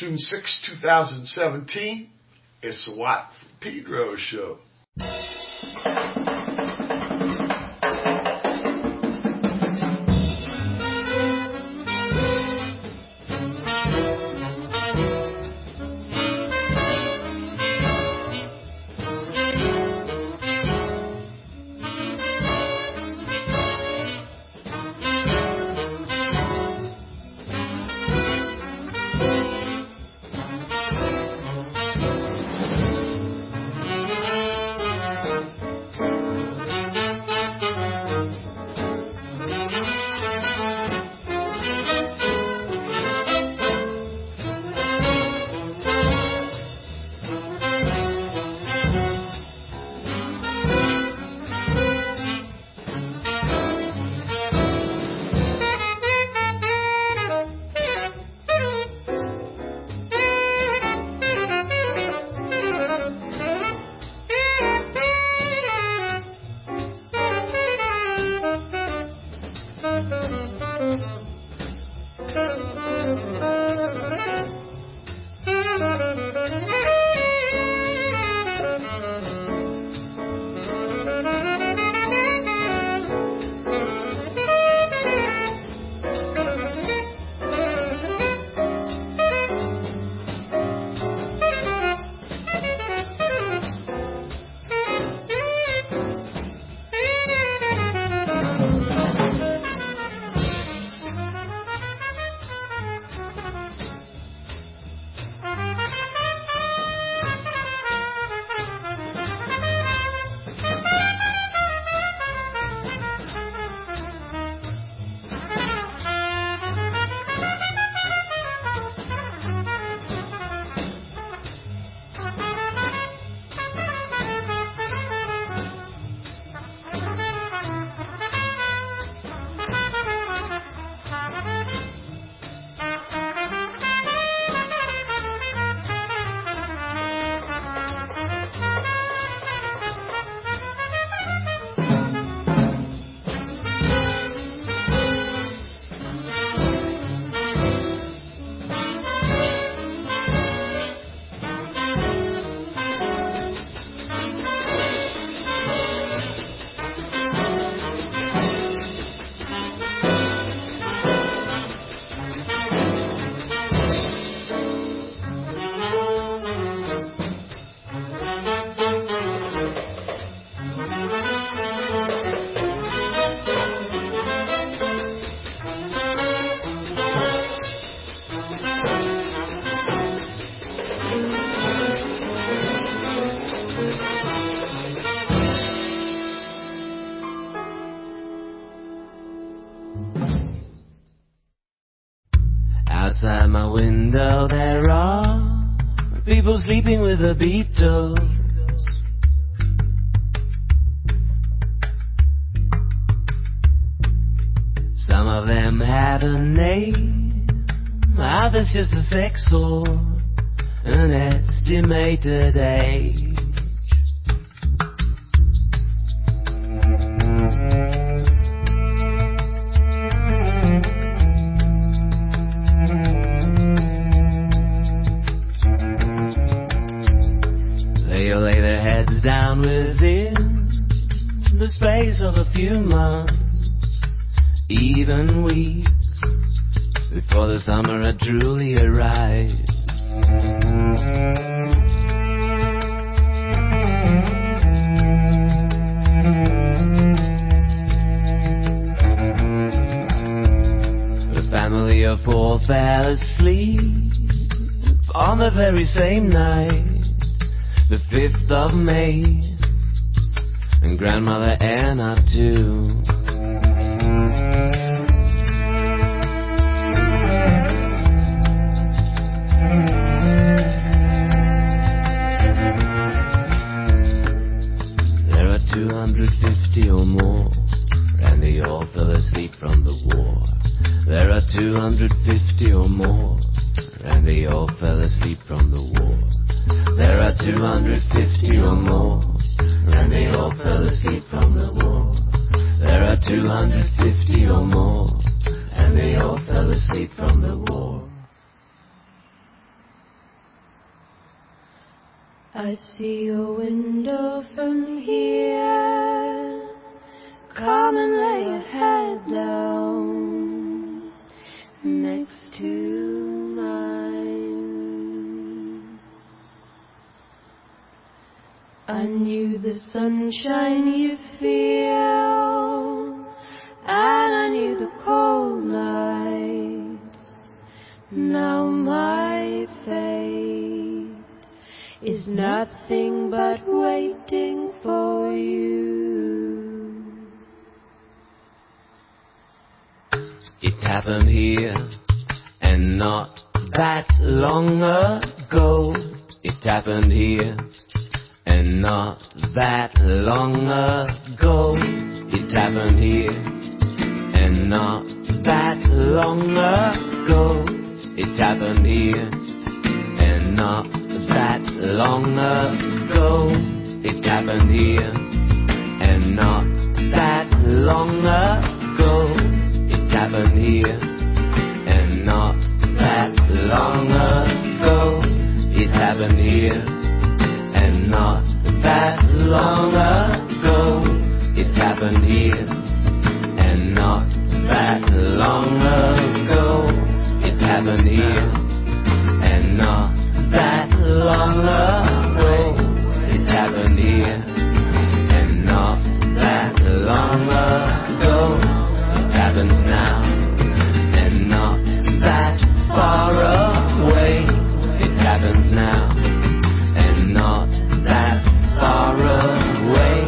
June 6, 2017. It's the Watt from Pedro show. Outside my window there are people sleeping with the Beatles. Some of them had a name, others just a sex or an estimated age. They lay their heads down within the space of a few months, even weeks, before the summer had truly arrived. The family of poor fell asleep on the very same night, the 5th of May, and Grandmother Anna too. There are 250 or more, and they all fell asleep from the war. There are 250 or more, and they all fell asleep from the war. There are 250 or more, and they all fell asleep from the war. There are 250 or more, and they all fell asleep from the war. I see your window from here. Come and lay your head down next to mine. I knew the sunshine you feel, and I knew the cold nights. Now my fate is nothing but waiting for you. It happened here and not that long ago. It happened here and not that long ago. It happened here and not that long ago. It happened here and not that long ago. It happened here and not that long ago. It happened here and not that long ago. It happened here and not that long ago. It happened here and not that long ago. It happened here and not that long ago. It happened here and not that long ago. It happens now and not that far away. It happens now and not that far away.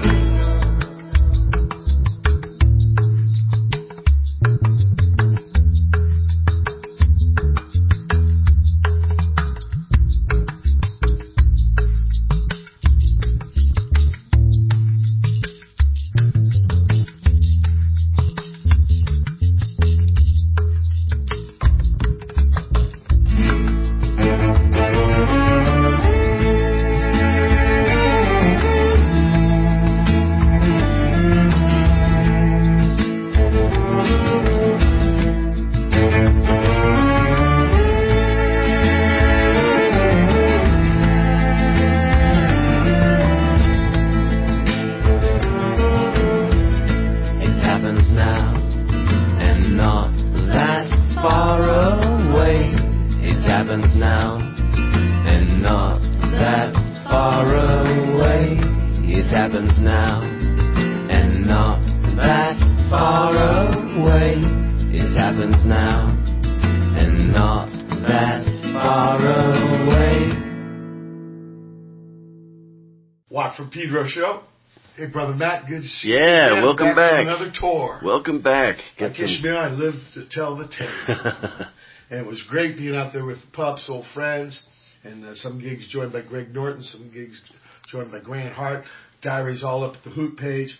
Watt from Pedro Show. Hey, Brother Matt, good to see you. Yeah, welcome back. Another tour. Welcome back. Like Ishmael, I lived to tell the tale. And it was great being out there with pups, old friends, and some gigs joined by Greg Norton, some gigs joined by Grant Hart. Diaries all up at the Hoot page.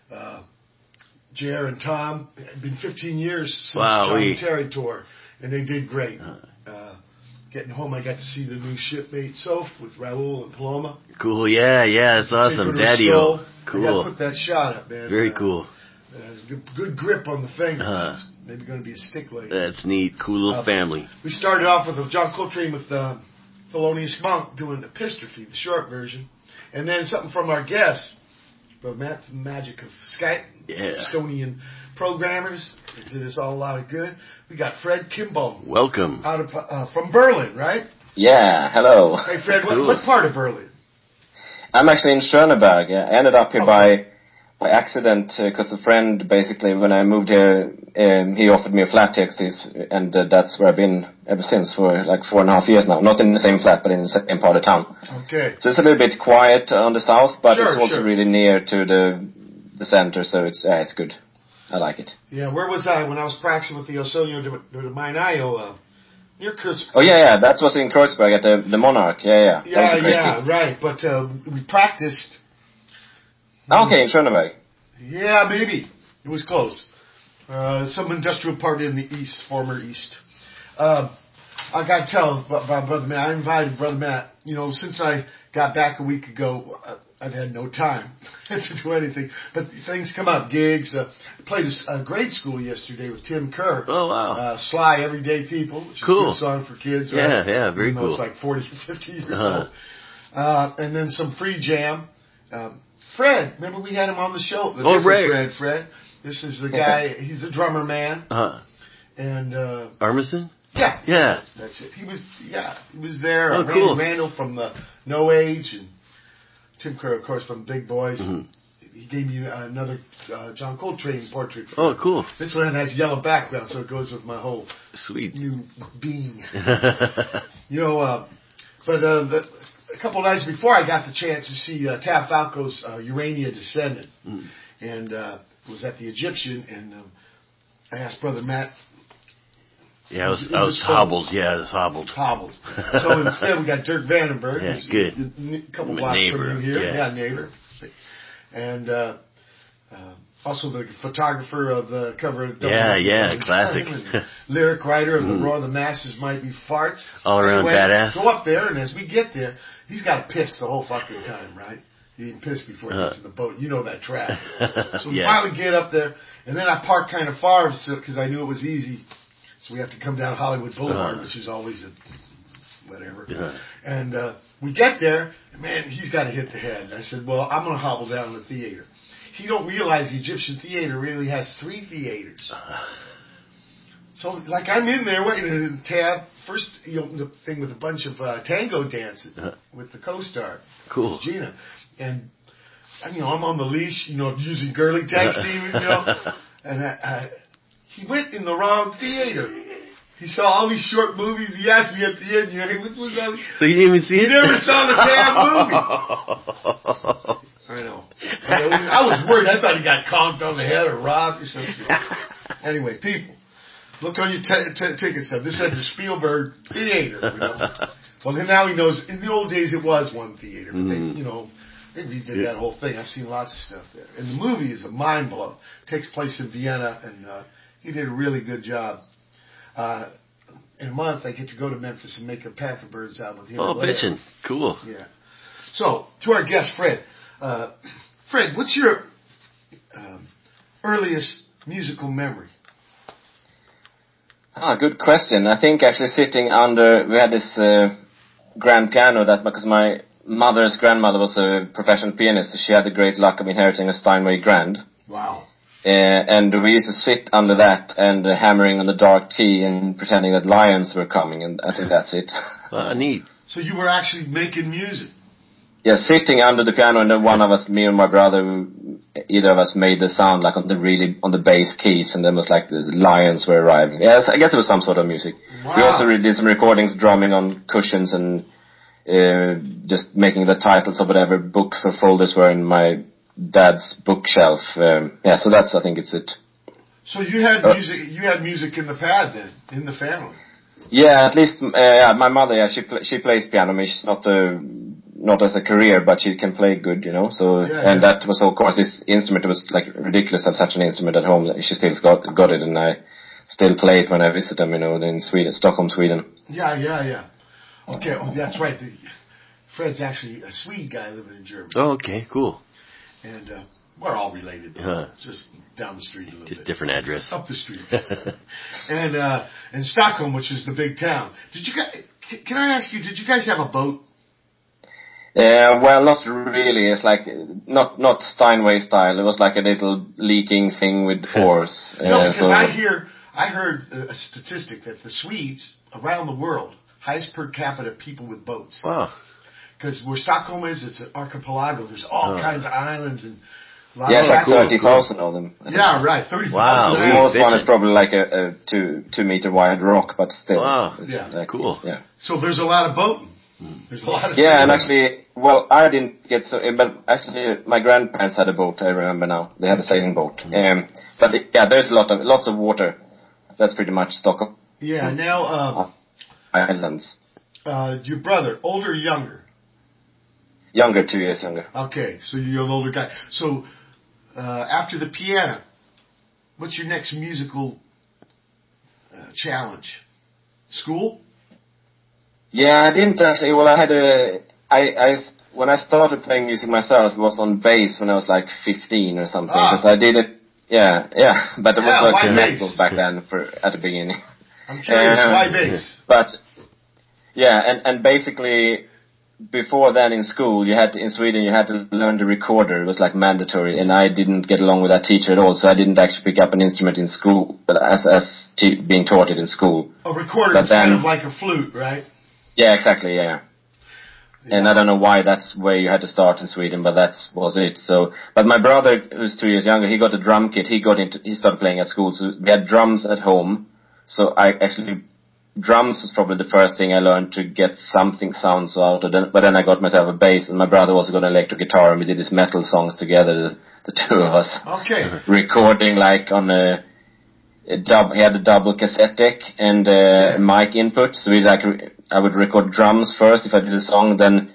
Jer and Tom, it's been 15 years since John and Terry tour, and they did great. Getting home, I got to see the new shipmate Soph with Raul and Paloma. Cool, yeah, it's awesome. Daddy-o. Cool. I got to put that shot up, man. Very cool. Good grip on the fingers. Maybe going to be a stick later. That's neat. Cool little family. We started off with John Coltrane with Thelonious Monk doing Epistrophe, the short version. And then something from our guest, Brother Matt, the magic of Skype. Yeah. Estonian programmers. They did us all a lot of good. We got Fred Kimbo. Welcome. Out of from Berlin, right? Yeah, hello. Hey, Fred, what part of Berlin? I'm actually in Schöneberg. I ended up here by accident because a friend, basically, when I moved here, he offered me a flat here, and that's where I've been ever since for like 4.5 years now. Not in the same flat, but in the same part of town. Okay. So it's a little bit quiet on the south, but it's also really near to the center, so it's good. I like it. Yeah, where was I when I was practicing with the Osornio de Mainayo, near Kreuzberg? Oh, yeah, that was in Kreuzberg at the Monarch. Yeah. Yeah, right. But we practiced. Okay, in Schöneberg. Yeah, maybe. It was close. Some industrial part in the east, former east. I got to tell about Brother Matt. I invited Brother Matt. You know, since I got back a week ago, I've had no time to do anything. But things come up, gigs. I played a grade school yesterday with Tim Kerr. Oh, wow. Sly Everyday People, which is a good song for kids. Right? Yeah, very cool. It's like 40, 50 years old. And then some free jam. Fred, remember we had him on the show? The right. Fred. This is the guy, he's a drummer man. And, Armisen? Yeah. Yeah. That's it. He was there. Oh, Randy cool. Randall from the No Age, and Tim Kerr, of course, from Big Boys. Mm-hmm. He gave me another John Coltrane portrait. Oh, cool. This one has yellow background, so it goes with my whole Sweet. new being. You know, but a couple of nights before, I got the chance to see Tab Falco's Urania Descendant. And it was at the Egyptian, and I asked Brother Matt. Yeah, I was hobbled. Yeah, I was hobbled. Hobbled. So instead, we got Dirk Vandenberg. Yeah, good. A couple blocks neighbor, from you here. yeah. Neighbor. And also the photographer of the cover of classic. Lyric writer of The Roar the Masses Might Be Farts. All around badass. Go up there, and as we get there, he's got to piss the whole fucking time, right? He didn't piss before he gets in the boat. You know that trap. So we finally get up there, and then I park kind of far because I knew it was easy. So we have to come down Hollywood Boulevard, which is always a whatever. And we get there, and man, he's got to hit the head. And I said, well, I'm going to hobble down to the theater. He don't realize the Egyptian theater really has 3 theaters. So, like, I'm in there waiting, and Tab, first he opened the thing with a bunch of tango dancing with the co-star. Cool. Gina. And, you know, I'm on the leash, you know, using girly tag Steven, you know. And he went in the wrong theater. He saw all these short movies. He asked me at the end, you know, what was all these? So you didn't even see it? He never saw the damn movie. I know. I was worried. I thought he got conked on the head or robbed or something. Anyway, people, look on your ticket stub. This said the Spielberg Theater. You know? Well, then now he knows. In the old days, it was one theater. But they, you know, they redid that whole thing. I've seen lots of stuff there. And the movie is a mind blow. It takes place in Vienna, and he did a really good job. In a month, I get to go to Memphis and make a Panther Birds album with him. Oh, bitchin'. Cool. Yeah. So, to our guest, Fred. Fred, what's your earliest musical memory? Good question. I think actually we had this grand piano because my mother's grandmother was a professional pianist, so she had the great luck of inheriting a Steinway Grand. Wow. And we used to sit under that and hammering on the dark key and pretending that lions were coming, and I think that's it. Neat. So you were actually making music? Yeah, sitting under the piano, and then one of us, me or my brother, either of us made the sound like on the bass keys, and then it was like the lions were arriving. Yes, I guess it was some sort of music. Wow. We also did some recordings drumming on cushions and just making the titles of whatever books or folders were in my dad's bookshelf. So that's, I think it's it. So you had music in the pad then, in the family? Yeah, at least, my mother, she plays piano. I mean, she's not as a career, but she can play good, you know, so, that was, of course, this instrument, it was like ridiculous to have such an instrument at home. She still got it, and I still play it when I visit them, you know, in Sweden, Stockholm, Sweden. Yeah. Okay, well, that's right. Fred's actually a Swede guy living in Germany. Oh, okay, cool. And we're all related, just down the street a little bit. Different address. Up the street. And in Stockholm, which is the big town. Can I ask you, did you guys have a boat? Well, not really. It's like not Steinway style. It was like a little leaking thing with oars. No, because I heard a statistic that the Swedes around the world, highest per capita people with boats. Wow. Because where Stockholm is, it's an archipelago. There's all kinds of islands and. It's like 30,000 of them. Yeah, right. 30,000. Wow. The smallest one is probably like a 2 meter wide rock, but still. Wow. Cool. Yeah. So there's a lot of boating. There's a lot of. Yeah, and actually, well, I didn't get but actually, my grandparents had a boat. I remember now. They had a sailing boat. But there's lots of water. That's pretty much Stockholm. Yeah. Now. Islands. Your brother, older or younger? Younger, 2 years younger. Okay, so you're the older guy. So, after the piano, what's your next musical challenge? School? Yeah, I didn't actually. Well, I had when I started playing music myself, it was on bass when I was like 15 or something. Because I did it. Yeah. But it was like metal back then at the beginning. I'm curious, why bass? But, yeah, and basically, before then in school, in Sweden you had to learn the recorder. It was like mandatory, and I didn't get along with that teacher at all, so I didn't actually pick up an instrument in school, but being taught it in school. A recorder is kind of like a flute, right? Yeah, exactly, yeah. And I don't know why that's where you had to start in Sweden, but that was it. So, but my brother, who's 2 years younger, he got a drum kit. He started playing at school. So we had drums at home. So drums was probably the first thing I learned to get something sounds out of it. But then I got myself a bass, and my brother also got an electric guitar, and we did these metal songs together, the two of us. Okay. Recording like on he had a double cassette deck and mic input. So I would record drums first if I did a song, then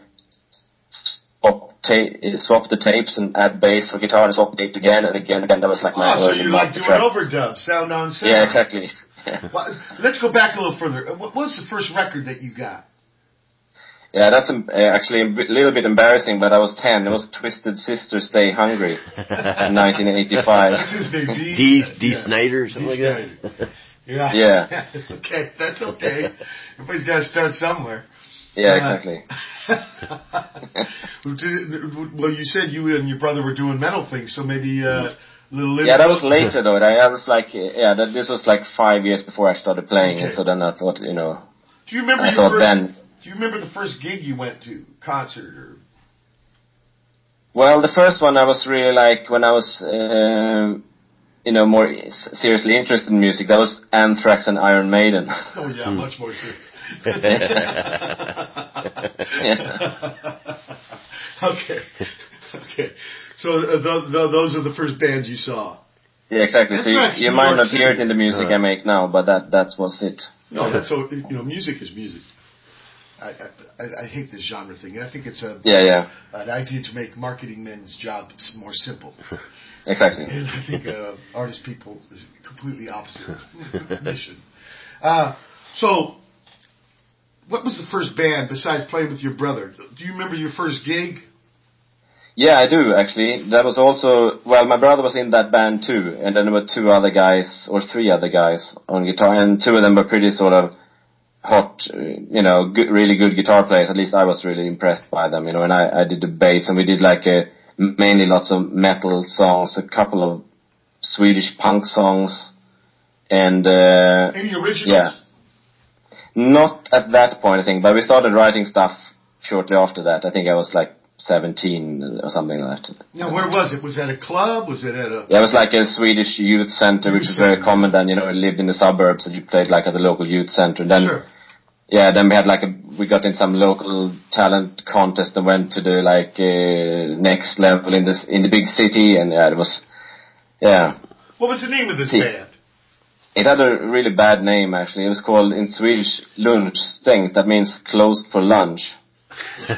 swap the tapes and add bass or guitar and swap the tape again and again. That was like my so you like doing overdubs, sound on sound. Yeah, exactly. Well, let's go back a little further. What was the first record that you got? Yeah, that's actually a little bit embarrassing, but I was 10. It was Twisted Sister Stay Hungry in 1985. What's his name? D. Snyder, something like that? Yeah. Okay, that's okay. Everybody's got to start somewhere. Yeah, exactly. Well, you said you and your brother were doing metal things, so maybe little. Yeah, that was later though. I was like, this was like 5 years before I started playing it. So then I thought, Do you remember Do you remember the first gig you went to, concert or? Well, the first one I was really like when I was, more seriously interested in music. That was Anthrax and Iron Maiden. Oh yeah, much more serious. Okay. So those are the first bands you saw. Yeah, exactly. So you might not hear it in the music I make now, but that was it. No, that's so. Music is music. I hate this genre thing. I think it's an idea to make marketing men's jobs more simple. Exactly. And I think artist people is completely opposite mission. So, what was the first band besides playing with your brother? Do you remember your first gig? Yeah, I do actually. That was also my brother was in that band too, and then there were 3 other guys on guitar, and 2 of them were pretty sort of hot, good, really good guitar players. At least I was really impressed by them, and I did the bass, and we did like mainly lots of metal songs, a couple of Swedish punk songs, and any originals? Yeah, not at that point I think, but we started writing stuff shortly after that. I think I was like 17 or something like that. Now, where was it? Was that a club? Was it at a... Yeah, it was like a Swedish youth center, which is very common then, I lived in the suburbs and you played like at the local youth center. And then, sure. Yeah, then we had we got in some local talent contest and went to the next level in the big city, and it was, yeah. What was the name of this band? It had a really bad name actually. It was called in Swedish Lunchstängt, that means closed for lunch. Look,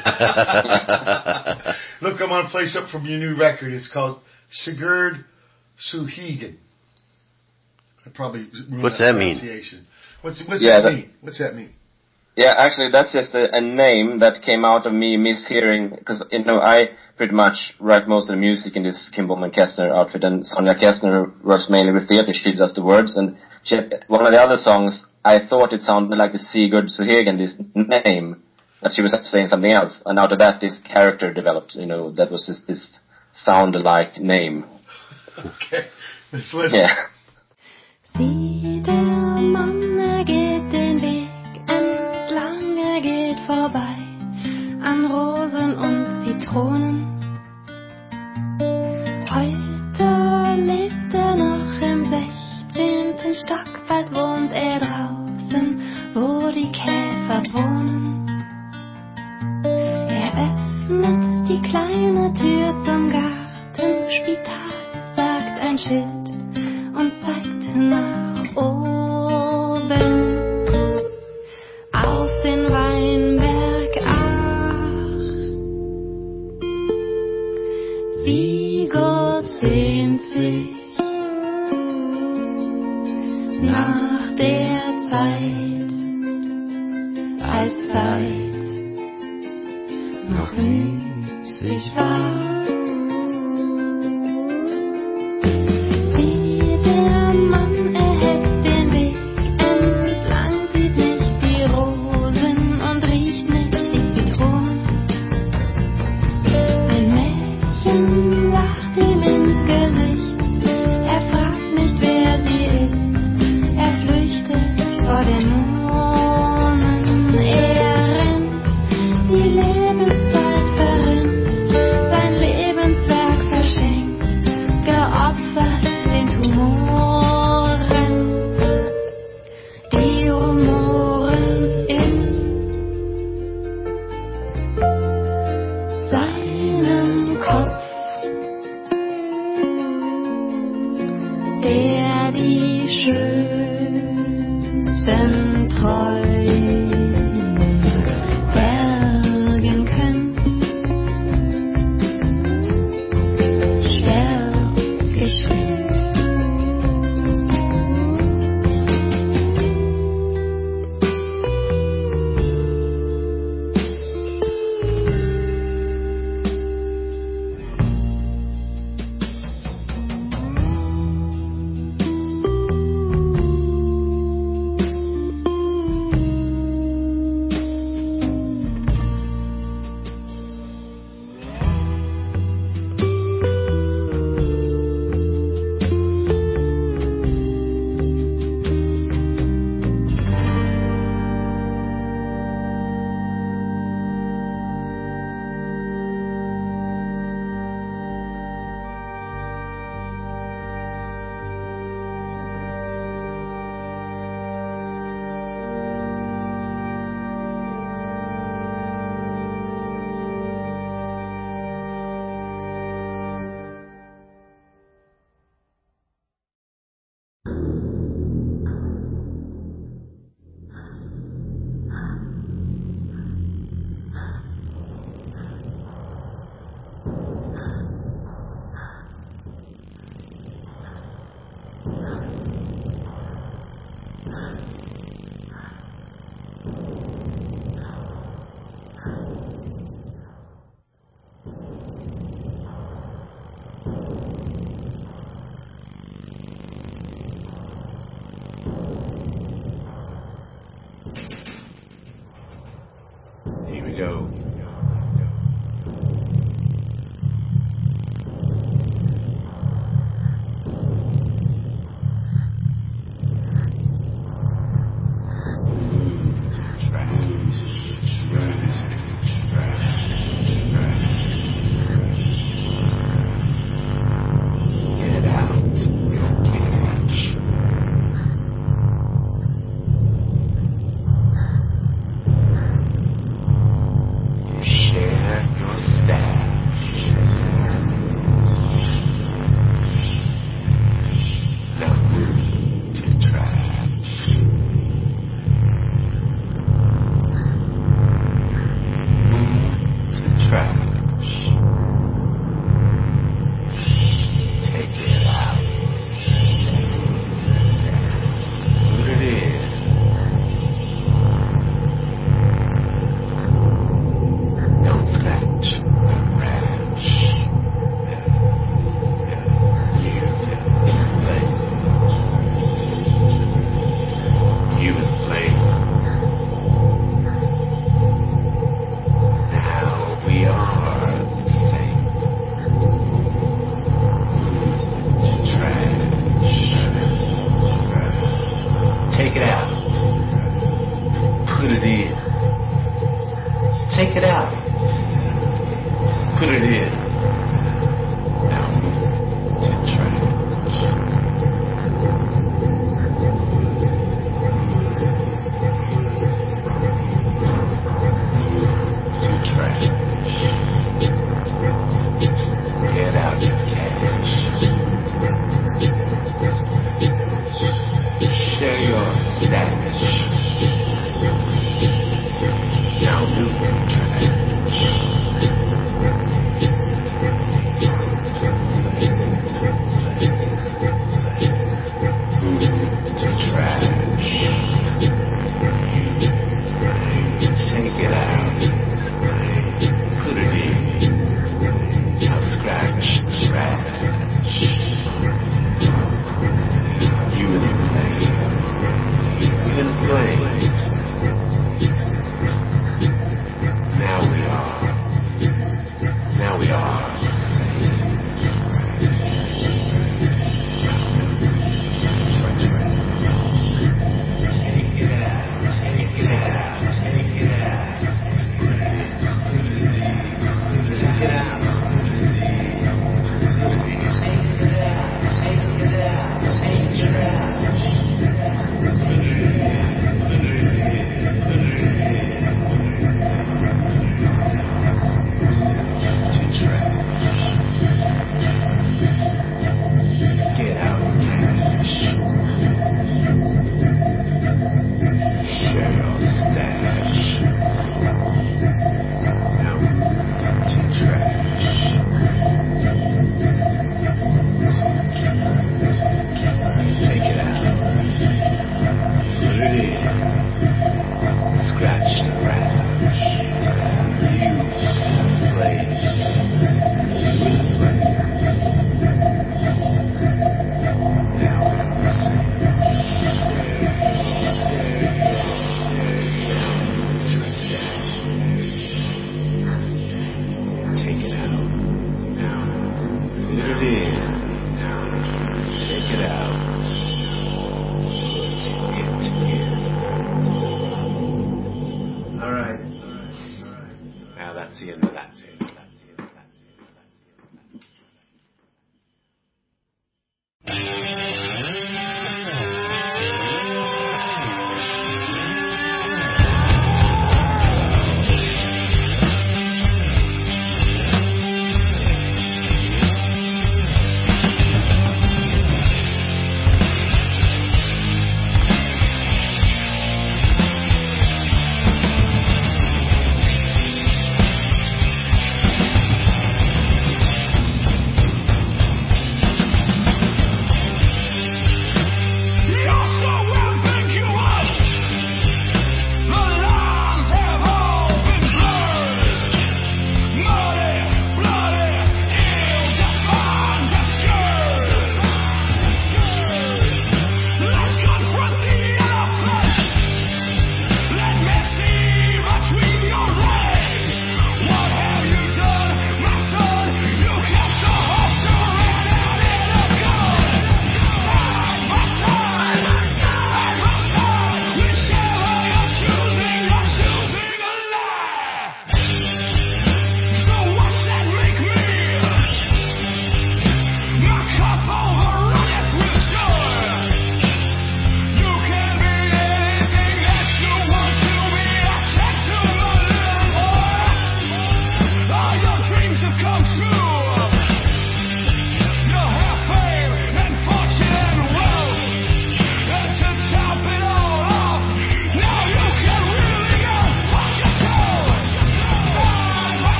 I'm on to play something from your new record. It's called Sigurd Suhigen. I probably ruined What's that mean? What's that mean? What's that mean? Yeah, actually, that's just a name that came out of me mishearing, because, I pretty much write most of the music in this Kim Bowman-Kestner outfit, and Sonja Kestner works mainly with theater. She does the words, and one of the other songs, I thought it sounded like the Sigurd Suhigen, this name, that she was saying something else, and out of that, this character developed, that was just this sound-alike name. Okay, let's listen. Yeah. Sieh, der Mann, geht den Weg entlang, geht vorbei an Rosen und Zitronen. Heute lebt noch im 16. Stock, bald wohnt draußen, wo die Käfer wohnen. Öffnet die kleine Tür zum Gartenspital, sagt ein Schild und zeigt nach oben auf den Weinberg 8. Sigurd sehnt sich nach der Zeit, als Zeit noch müßig war. Wie der Mann erhebt den Weg entlang, sieht nicht die Rosen und riecht nicht die Zitronen. go.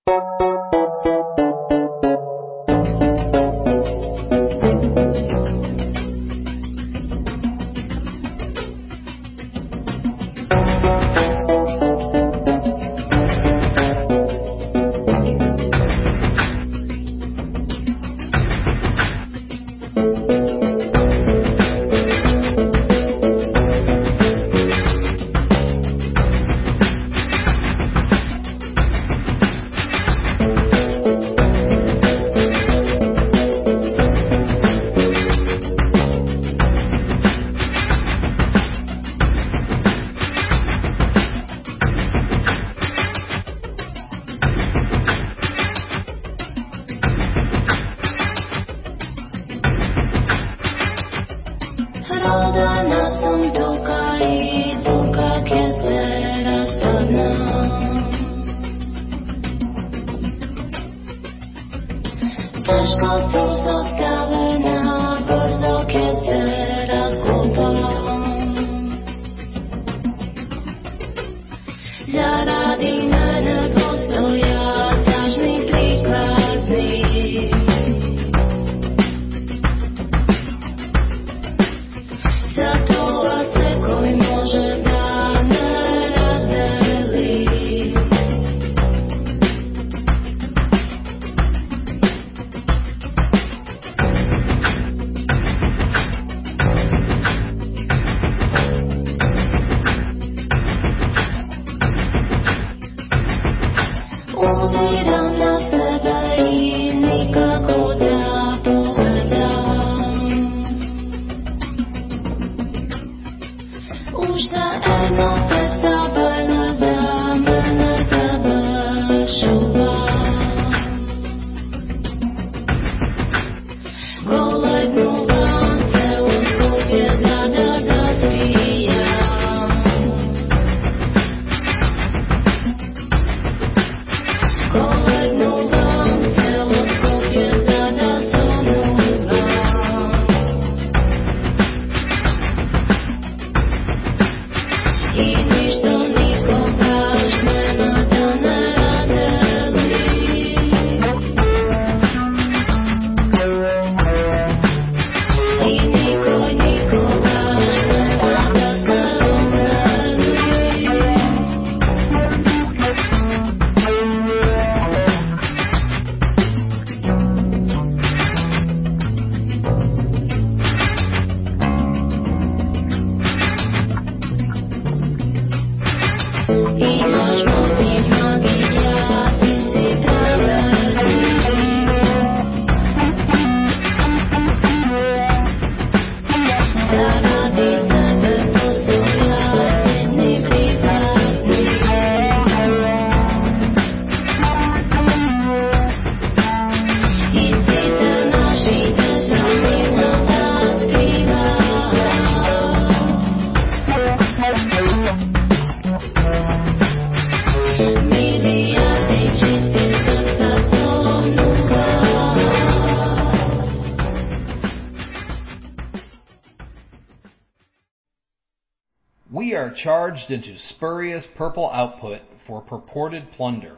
We are charged into spurious purple output for purported plunder.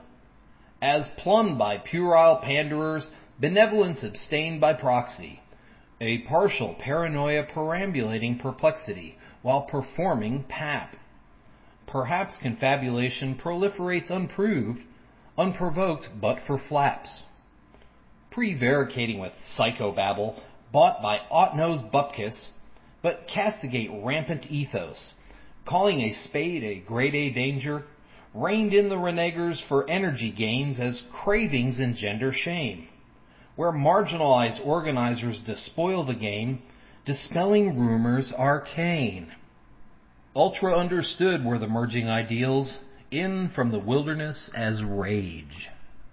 As plumbed by puerile panderers, benevolence abstained by proxy, a partial paranoia perambulating perplexity while performing pap. Perhaps confabulation proliferates unproved, unprovoked but for flaps. Prevaricating with psychobabble bought by ought-nosed bupkis, but castigate rampant ethos, calling a spade a grade A danger, reined in the renegers for energy gains as cravings engender shame, where marginalized organizers despoil the game, dispelling rumors arcane. Ultra understood were the merging ideals, in from the wilderness as rage.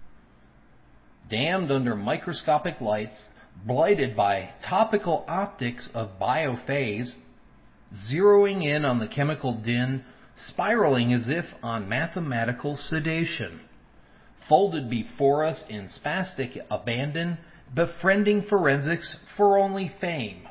Damned under microscopic lights, blighted by topical optics of biophase, zeroing in on the chemical din, spiraling as if on mathematical sedation, folded before us in spastic abandon, befriending forensics for only fame.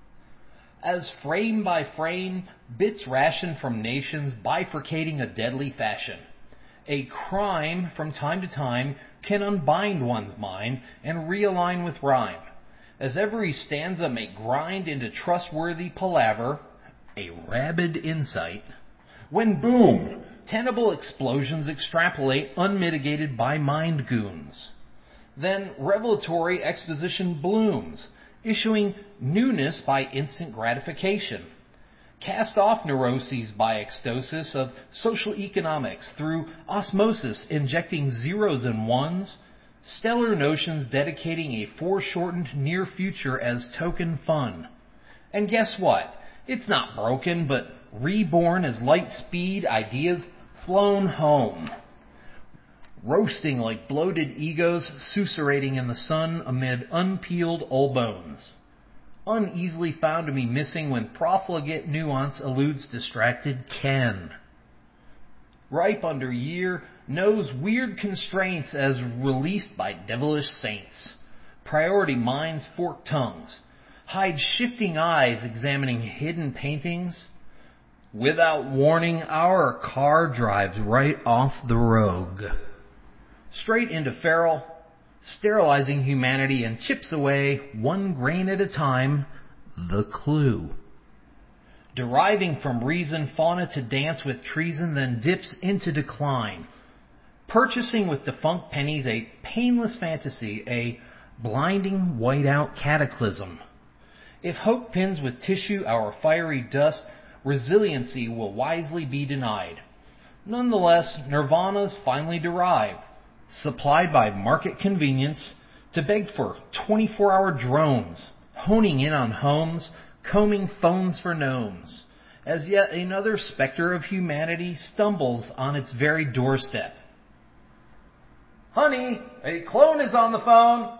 As frame by frame, bits ration from nations bifurcating a deadly fashion, A crime from time to time can unbind one's mind and realign with rhyme, as every stanza may grind into trustworthy palaver, a rabid insight, when boom, tenable explosions extrapolate unmitigated by mind goons. Then revelatory exposition blooms, issuing newness by instant gratification. Cast off neuroses by extosis of social economics through osmosis, injecting zeros and ones, stellar notions dedicating a foreshortened near future as token fun. And guess what? It's not broken, but reborn as light speed ideas flown home. Roasting like bloated egos, susurrating in the sun amid unpeeled old bones. Uneasily found to be missing when profligate nuance eludes distracted ken. Ripe under year, knows weird constraints as released by devilish saints. Priority minds, forked tongues. Hide shifting eyes examining hidden paintings. Without warning, our car drives right off the rogue. Straight into feral, sterilizing humanity, and chips away, one grain at a time, the clue. Deriving from reason, fauna to dance with treason, then dips into decline. Purchasing with defunct pennies a painless fantasy, a blinding whiteout cataclysm. If hope pins with tissue our fiery dust, resiliency will wisely be denied. Nonetheless, nirvana's finally derived, supplied by market convenience, to beg for 24-hour drones, honing in on homes, combing phones for gnomes, as yet another specter of humanity stumbles on its very doorstep. Honey, a clone is on the phone.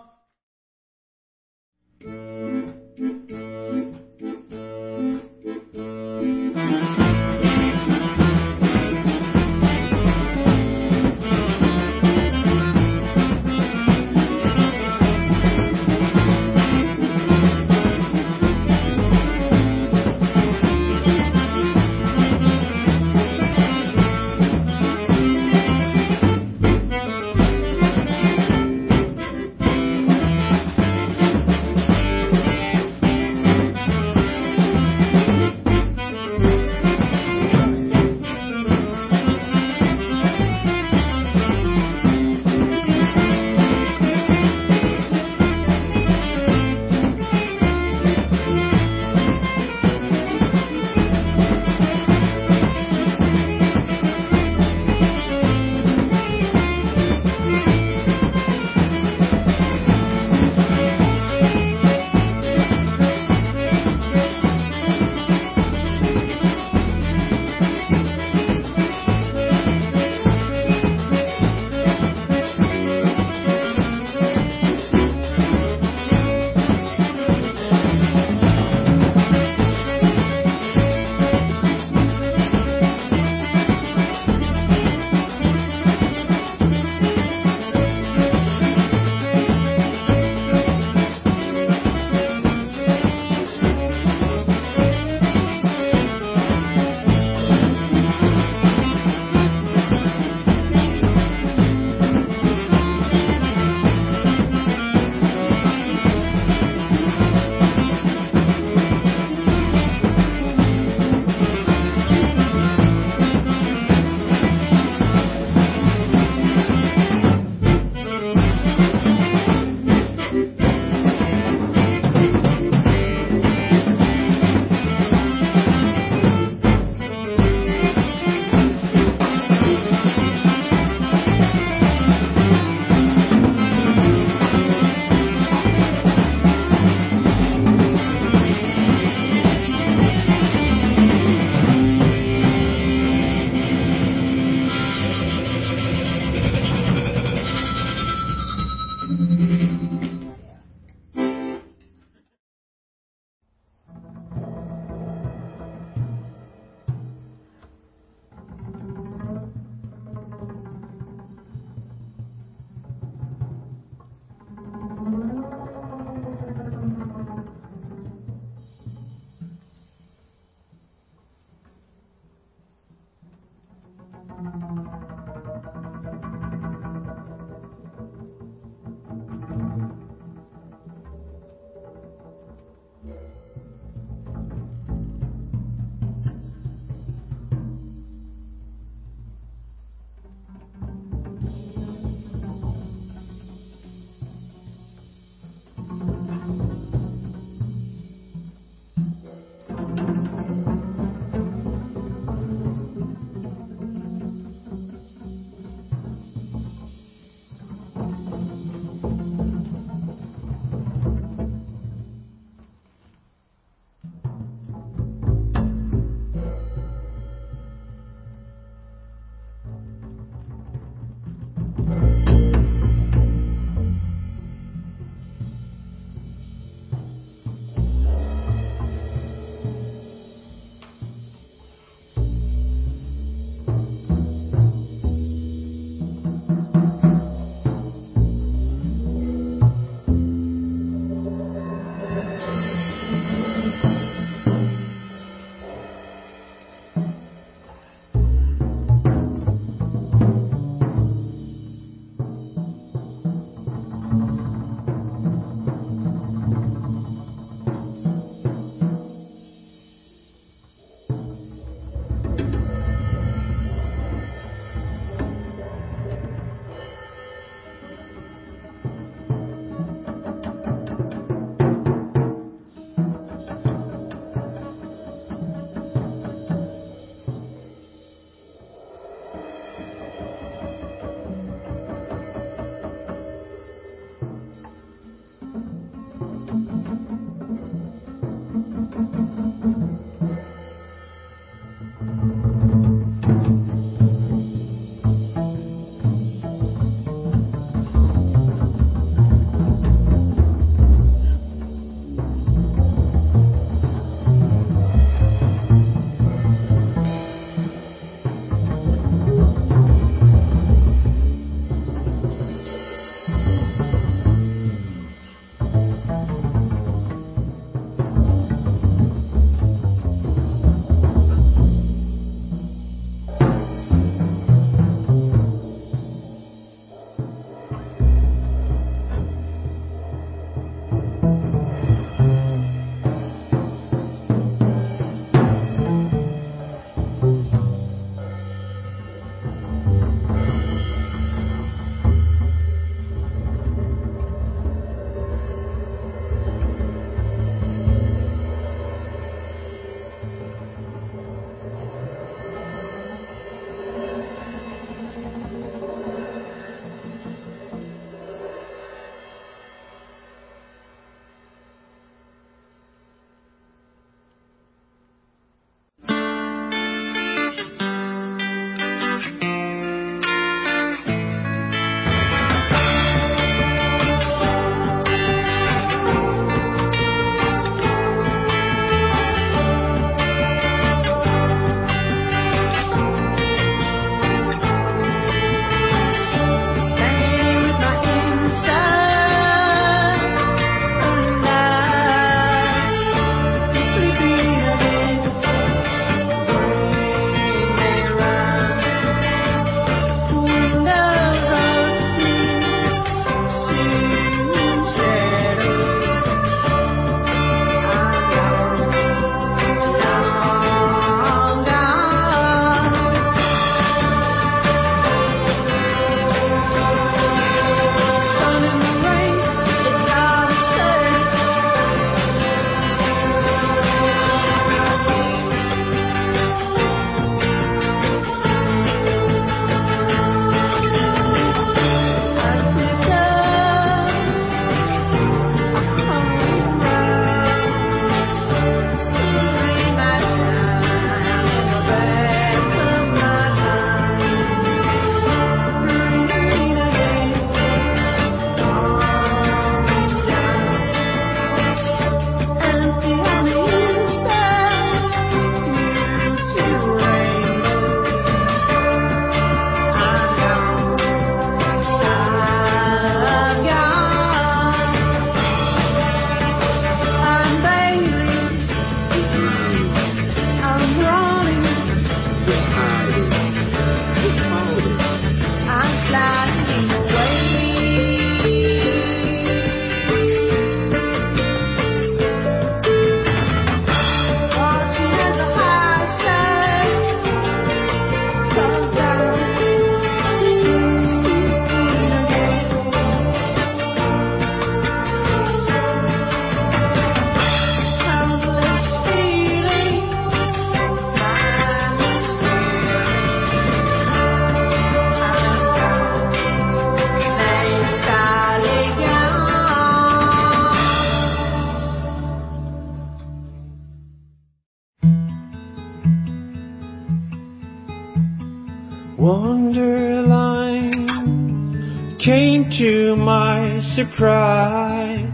Wonderline came to my surprise.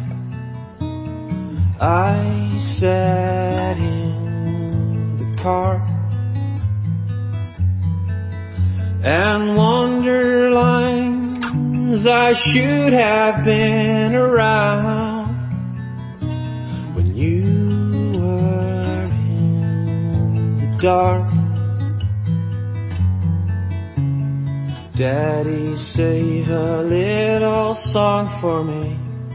I sat in the car, and wonderlines I should have been around when you were in the dark. Daddy, save a little song for me.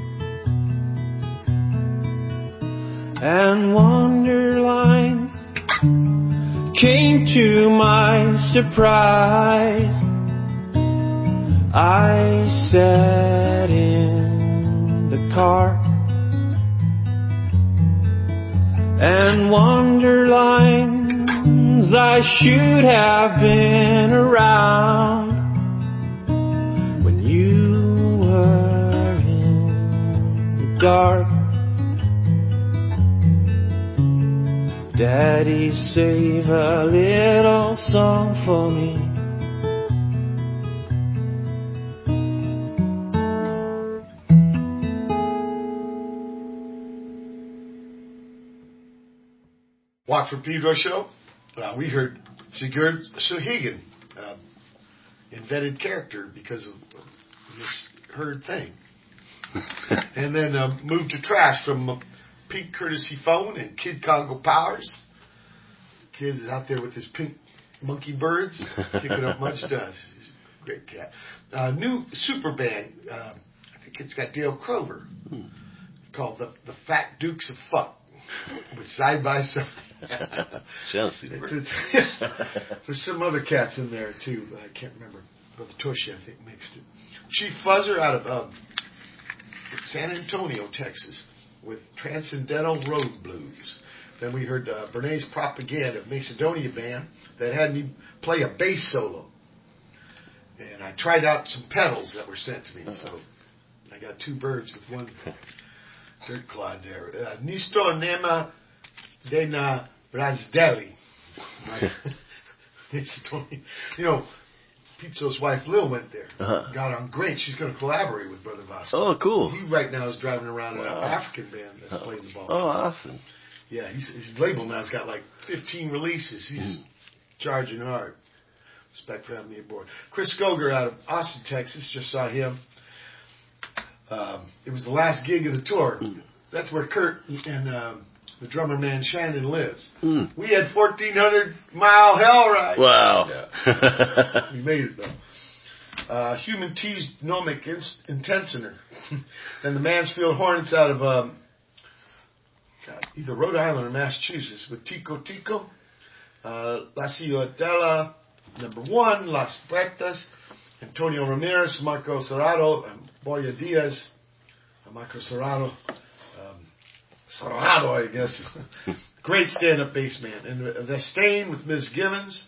And wonderlines came to my surprise. I sat in the car, and wonderlines I should have been around when you were in the dark. Daddy, save a little song for me. Watford Pedro show. We heard Sigurd Suhigen, invented character because of this heard thing. And then moved to trash from Pink Courtesy Phone and Kid Congo Powers. Kid is out there with his pink monkey birds, kicking up much dust. He's a great cat. New super band, I think it's got Dale Crover, called the Fat Dukes of Fuck, with Side by Side. Sounds super. There's some other cats in there too, but I can't remember. But the Tushy, I think, mixed it. Chief Fuzzer out of San Antonio, Texas, with Transcendental Road Blues. Then we heard Bernays Propaganda, Macedonia band, that had me play a bass solo. And I tried out some pedals that were sent to me, so I got two birds with one dirt clod there. Nisto Nema Dena Brazdeli. You know, Pizzo's wife Lil went there. Got on great. She's going to collaborate with Brother Vasco. Oh, cool. He right now is driving around in an African band that's playing the ball. Oh, awesome. Yeah, his label now's got like 15 releases. He's charging hard. Respect for having me aboard. Chris Skoger out of Austin, Texas. Just saw him. It was the last gig of the tour. That's where Kurt and the drummer man Shannon lives. We had 1,400-mile hell ride. Wow. Yeah. We made it though. Human T's Nomic Intensiner. And the Mansfield Hornets out of either Rhode Island or Massachusetts with Tico Tico. La Ciudadela, number 1, Las Puertas, Antonio Ramirez, Marco Serrato, and Boya Diaz, Marco Serrato, Serrato, I guess. Great stand-up bass man. And Vestain with Ms. Givens.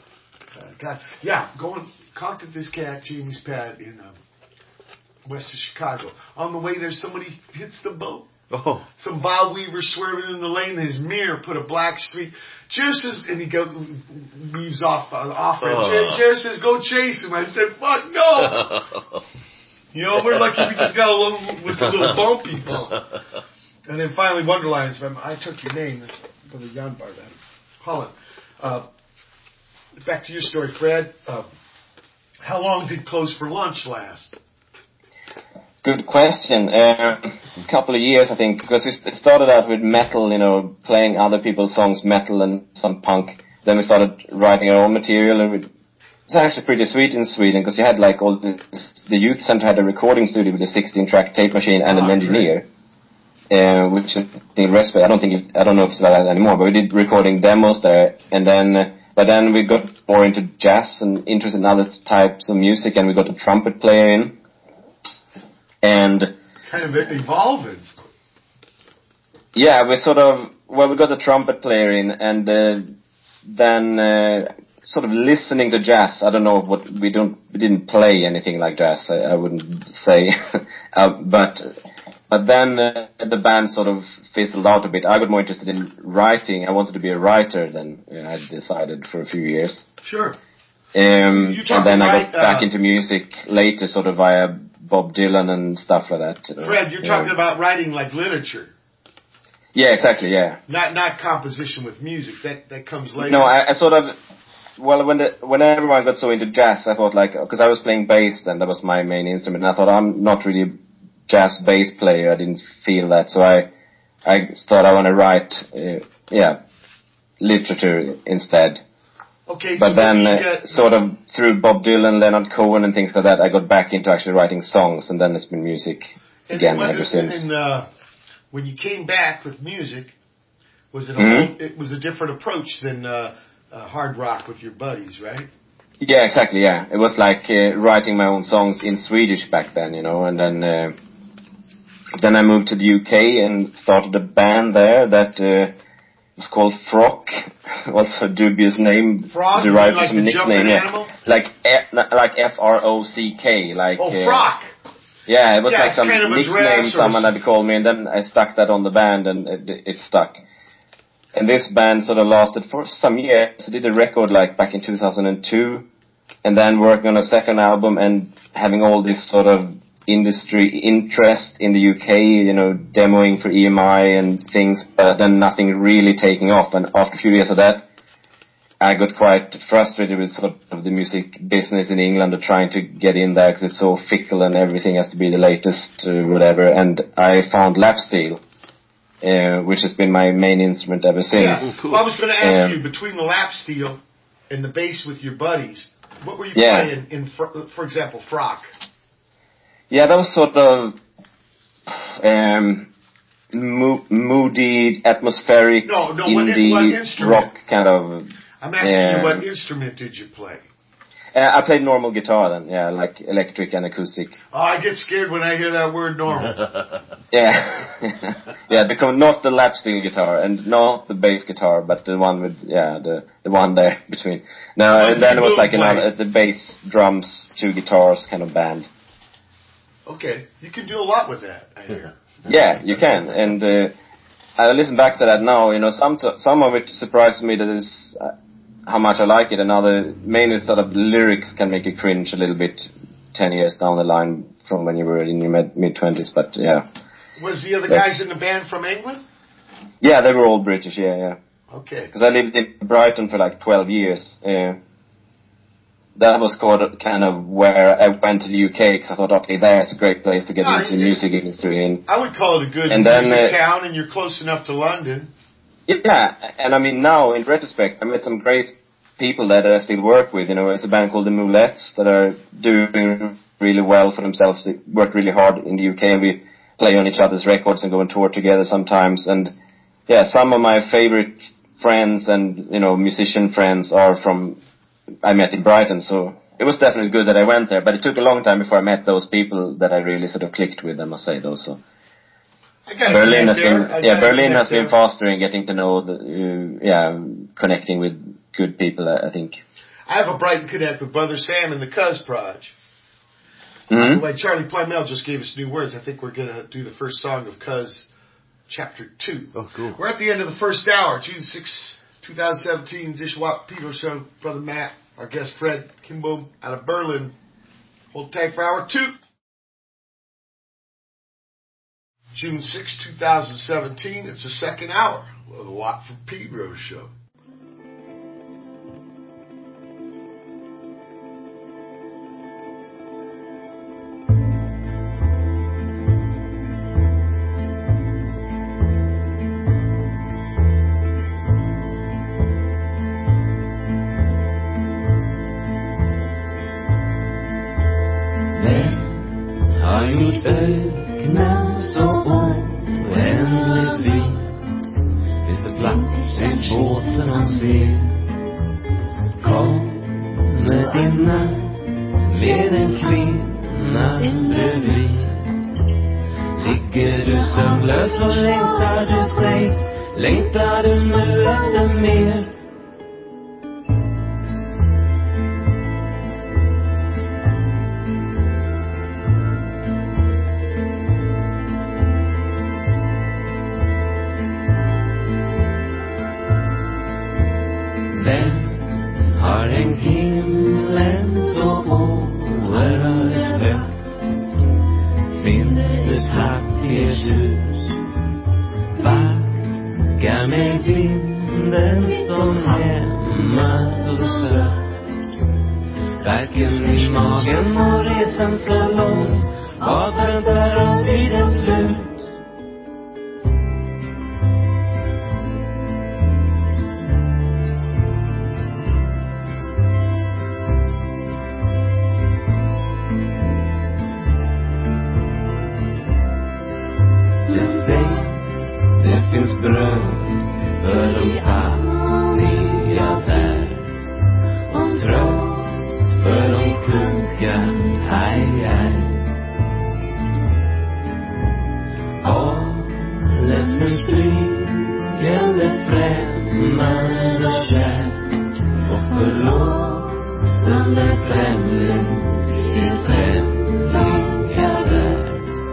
Contacted this cat, Jamie's Pad, in west of Chicago. On the way there, somebody hits the boat. Oh. Some bob weaver swerving in the lane. His mirror put a black streak. Jer says, and he weaves off it. Jer says, go chase him. I said, fuck no. You know, we're lucky we just got a little bumpy bump. And then finally, Wonderlines. I took your name. That's Brother Jan Bard out of Holland. Back to your story, Fred. How long did Close for Lunch last? Good question. A couple of years, I think, because we started out with metal, you know, playing other people's songs, metal and some punk. Then we started writing our own material, and it's actually pretty sweet in Sweden, because you had like all the youth center had a recording studio with a 16-track tape machine and an engineer, which I think respect. I don't know if it's like that anymore, but we did recording demos there, and then. But then we got more into jazz and interested in other types of music, and we got a trumpet player in. And kind of evolving. Yeah, we got the trumpet player in, and then sort of listening to jazz. I don't know what we didn't play anything like jazz. I wouldn't say, but then the band sort of fizzled out a bit. I got more interested in writing. I wanted to be a writer. Then I decided for a few years. Sure. And then I got back into music later, sort of via Bob Dylan and stuff like that. Fred, you're talking about writing like literature. Yeah, exactly. Yeah. Not composition with music. That comes later. No, I sort of. Well, when everyone got so into jazz, I thought like, because I was playing bass then, that was my main instrument. And I thought I'm not really a jazz bass player. I didn't feel that, so I thought I want to write, literature instead. Okay, but then, sort of through Bob Dylan, Leonard Cohen, and things like that, I got back into actually writing songs, and then it's been music again ever since. And when you came back with music, was it it was a different approach than hard rock with your buddies, right? Yeah, exactly. Yeah, it was like writing my own songs in Swedish back then, and then I moved to the UK and started a band there that. It's called Frock. Also a dubious name. Frog? Derived like from the nickname. jumping Yeah. animal? Like F-R-O-C-K. Like, Frock. Yeah, it was like some kind of nickname someone had called me, and then I stuck that on the band, and it stuck. And this band sort of lasted for some years. I did a record like back in 2002, and then working on a second album and having all this sort of industry interest in the UK, demoing for EMI and things, but then nothing really taking off. And after a few years of that, I got quite frustrated with sort of the music business in England, trying to get in there because it's so fickle and everything has to be the latest, whatever. And I found lap steel, which has been my main instrument ever since. Yeah, cool. Well, I was going to ask you, between the lap steel and the bass with your buddies, what were you playing in, for example, Frock? Yeah, that was sort of moody, atmospheric, indie rock kind of. I'm asking you, what instrument did you play? I played normal guitar then, like electric and acoustic. Oh, I get scared when I hear that word normal. Yeah. Not the lap steel guitar and not the bass guitar, but the one with, the one there between. No, and then it was like the bass, drums, 2 guitars kind of band. Okay, you can do a lot with that, I hear. Yeah, you can, and I listen back to that now. Some of it surprises me that it's how much I like it, and mainly sort of the lyrics can make you cringe a little bit 10 years down the line from when you were in your mid-20s. But yeah. Was the other guys in the band from England? Yeah, they were all British. Yeah. Okay. Because I lived in Brighton for like 12 years. That was kind of where I went to the UK, because I thought, okay, there's a great place to get into the music industry. And I would call it a good music town, and you're close enough to London. Yeah, and I mean, now, in retrospect, I met some great people that I still work with. It's a band called the Moulettes that are doing really well for themselves. They work really hard in the UK, and we play on each other's records and go on tour together sometimes. And yeah, some of my favorite friends and, musician friends I met in Brighton, so it was definitely good that I went there, but it took a long time before I met those people that I really sort of clicked with, I must say, though. So Berlin has been faster in getting to know connecting with good people, I think. I have a Brighton connect with Brother Sam and the Cuz Proj. Mm-hmm. By the way, Charlie Plymell just gave us new words. I think we're going to do the first song of Cuz Chapter 2. Oh, cool. We're at the end of the first hour, June 6, 2017, Dishwap Peter Show, Brother Matt, our guest Fred Kimbo out of Berlin. Hold tight for hour 2. June 6, 2017, it's the second hour of the Watt from Pedro Show. Öknen så oändligt vid. Finns det plats i båten han ser. Kommer din natt med en kvinna bredvid. Ligger du sömnlös och längtar du snägt. Längtar du nu efter mer. Har en himmel Leka med vinden som hemma så söt. Verken i magen och resan så lång. Vad väntar oss i dess slut? Det finns bröd för de fattiga där, och tröst för de sjuka, hej, hej. Och ledsen strykande främmande kärt, och förlåtande främling till främlingar där.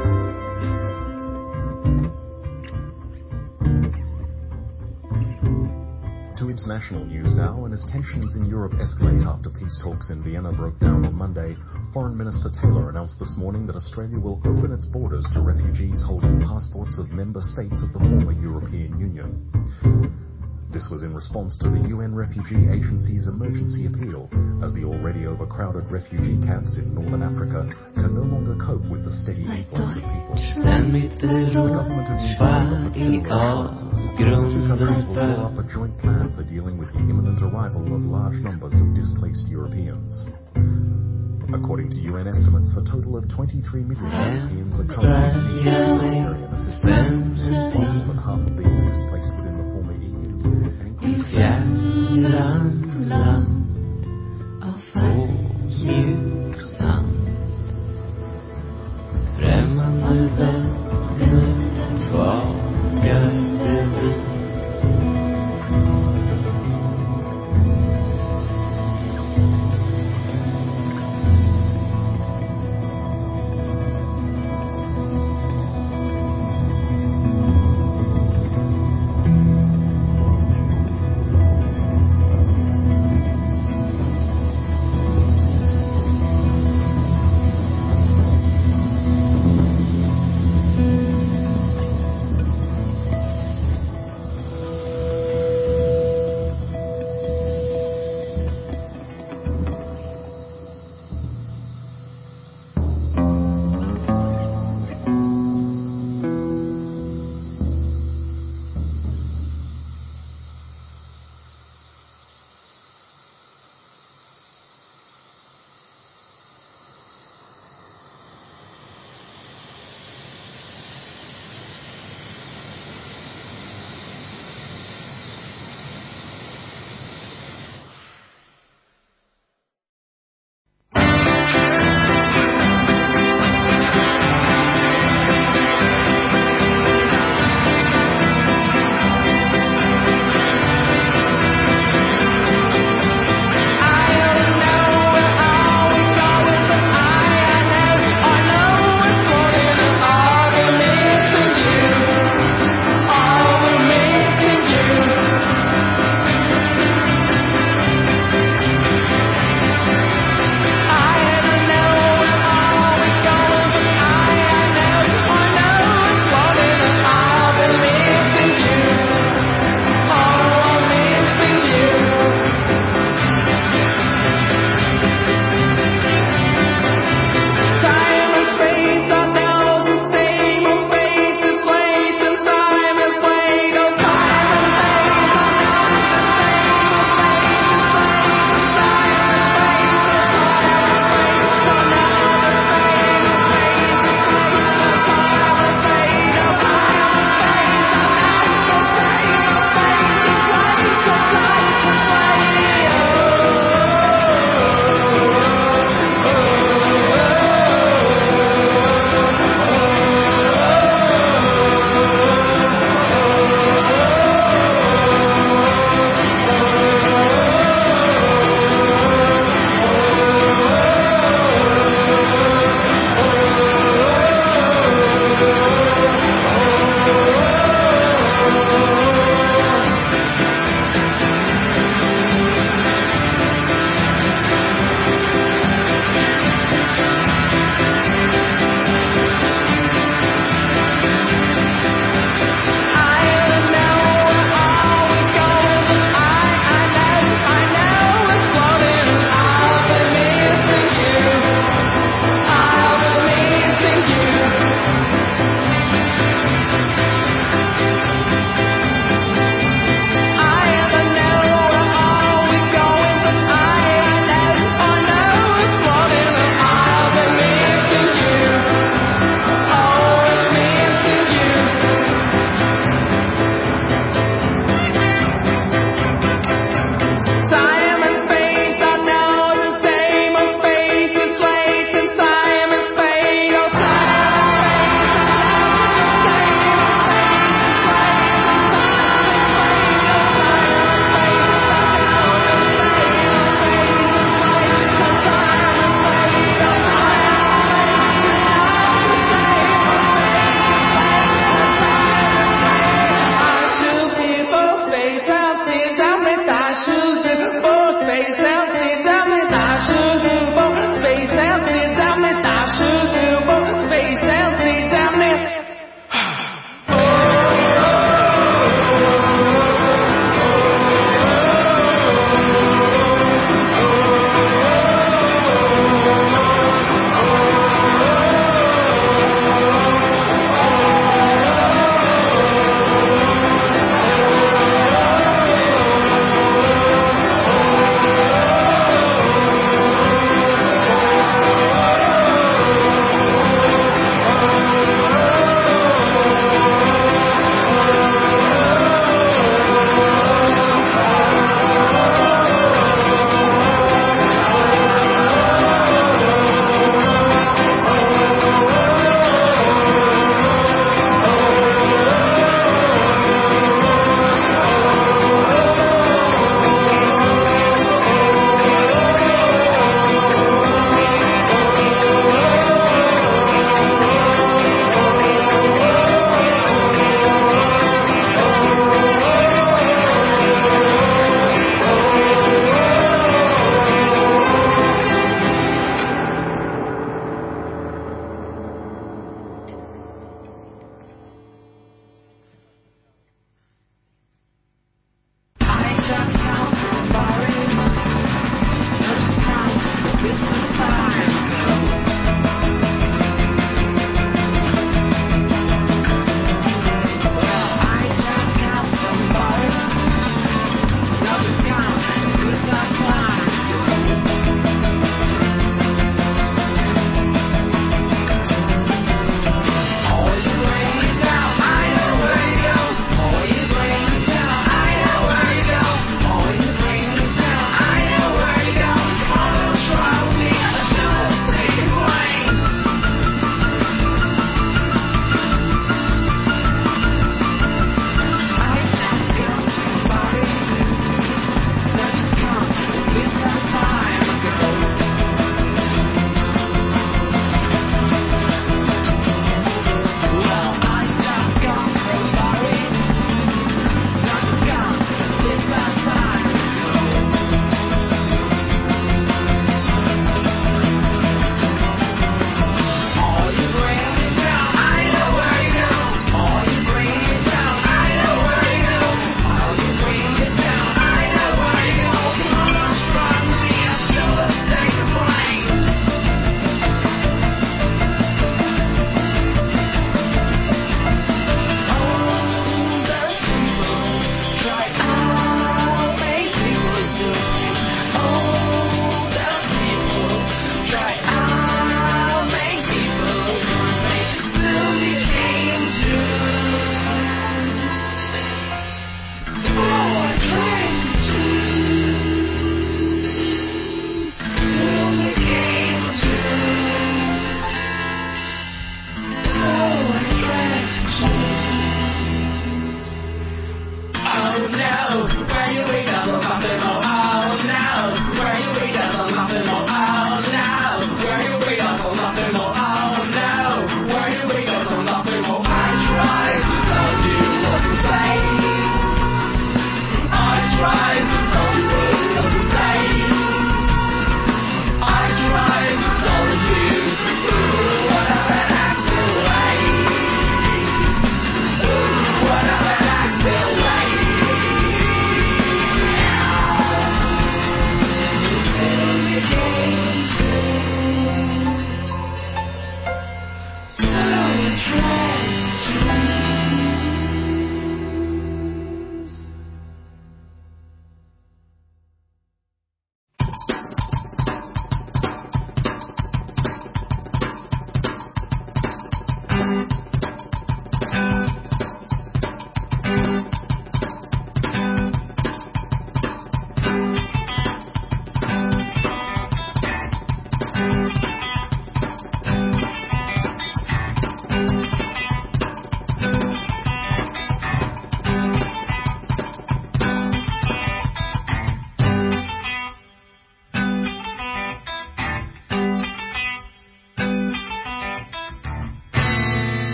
To international news now, and as tensions in Europe escalate after peace talks in Vienna broke down on Monday, Foreign Minister Taylor announced this morning that Australia will open its borders to refugees holding passports of member states of the former European Union. This was in response to the UN Refugee Agency's emergency appeal, as the already overcrowded refugee camps in northern Africa can no longer cope with the steady influx of people. The government of New Zealand offered similar assurances. The two countries will draw up a joint plan for dealing with the imminent arrival of large numbers of displaced Europeans. According to UN estimates, a total of 23 million Europeans are currently needing humanitarian assistance, while more than half of these are displaced within the former EU. I fjärran land och mjuk sand, främmande vänner vakar bredvid.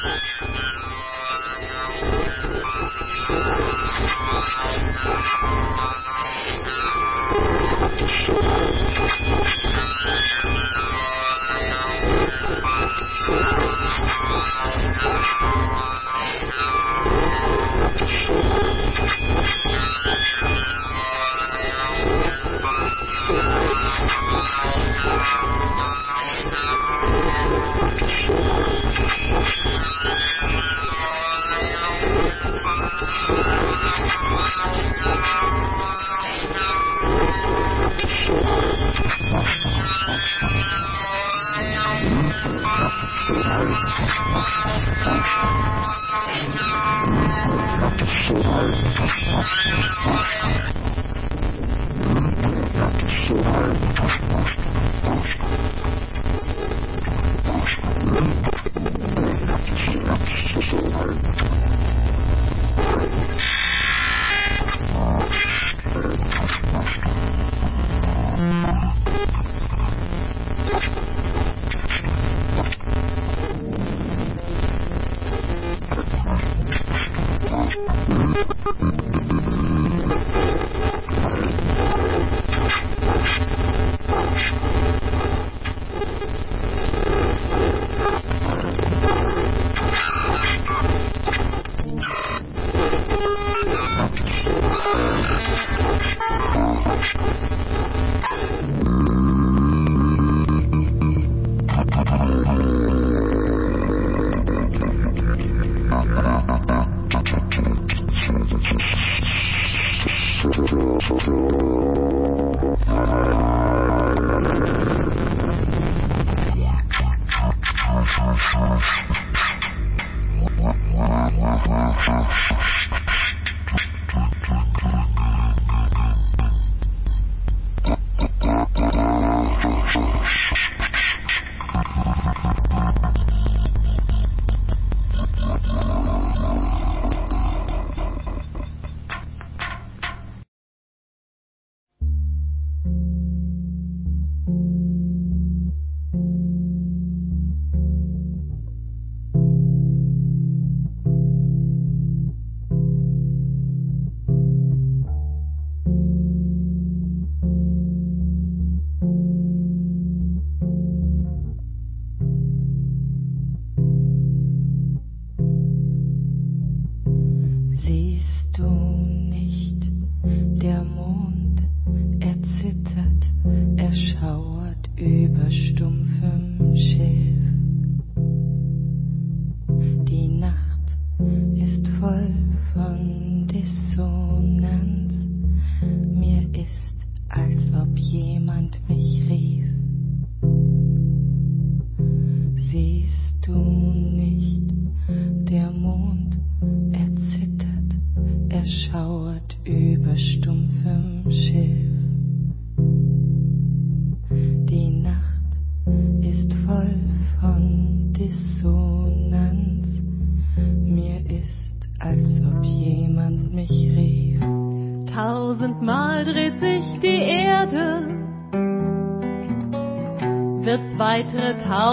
Weitere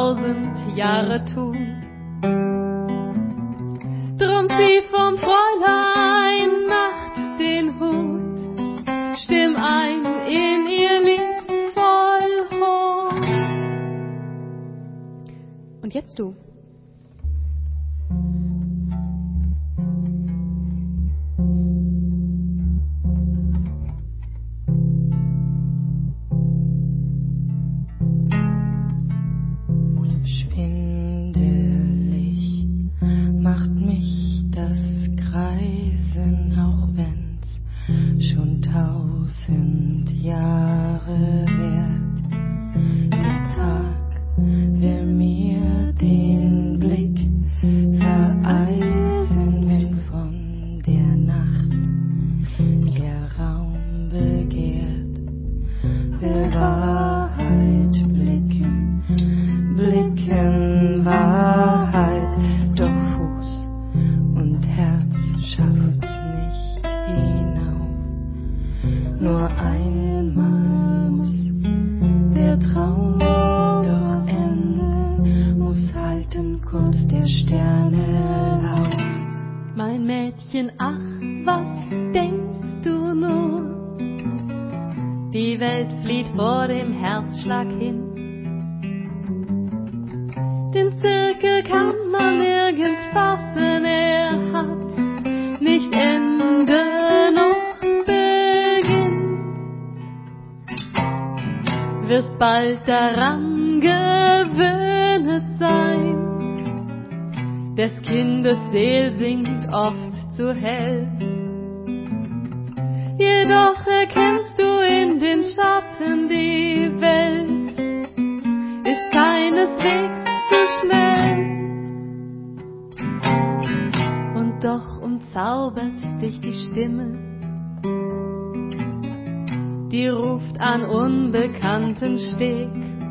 1000 Jahre tun. Drum zieh vom Fräulein Nacht den Hut, stimm ein in ihr Lied voll hoch. Und jetzt du. Den Mädchen, ach, was denkst du nur? Die Welt flieht vor dem Herzschlag hin. Den Zirkel kann man nirgends fassen, er hat nicht Ende noch Beginn. Wirst bald daran gewöhnet sein, des Kindes Seel singt oft zu hell. Jedoch erkennst du in den Schatten, die Welt ist keineswegs so schnell. Und doch umzaubert dich die Stimme, die ruft an unbekannten Steg.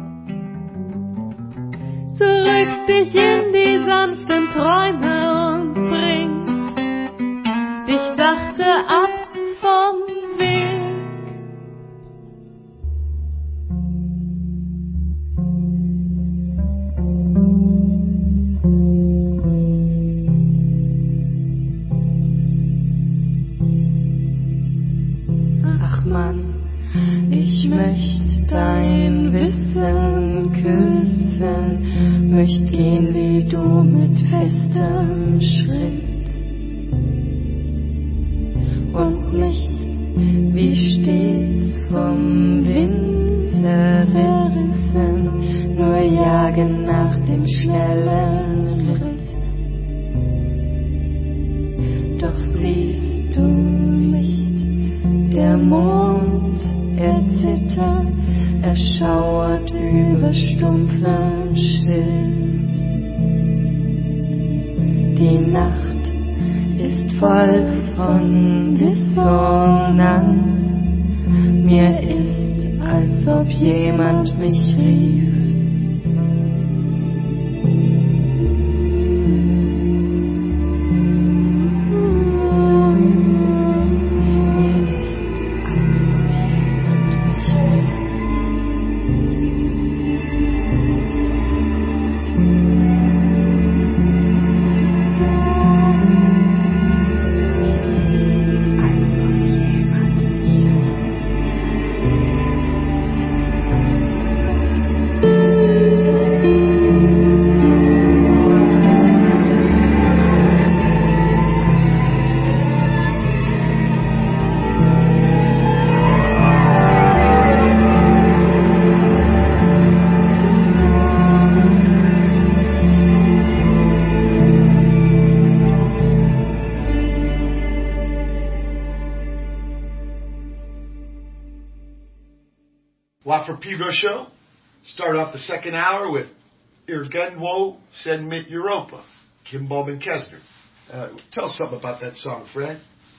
Zurück dich in die sanften Träume und bringt dich sachte ab vom Weg. Ach Mann, ich möcht dein Wissen küssen, möcht gehen wie du mit festem Schritt und nicht wie stets vom Wind zerrissen, nur jagen nach dem schnellen Ritt. Doch siehst du nicht, der Mond, er zittert, er schauert über stumpfem Schiff. Die Nacht ist voll von Dissonanz, mir ist, als ob jemand mich rief. Watford Pedro Show. Start off the second hour with Irgenwo Sedmit Europa, Kim Bowman Kessner. Tell us something about that song, Fred.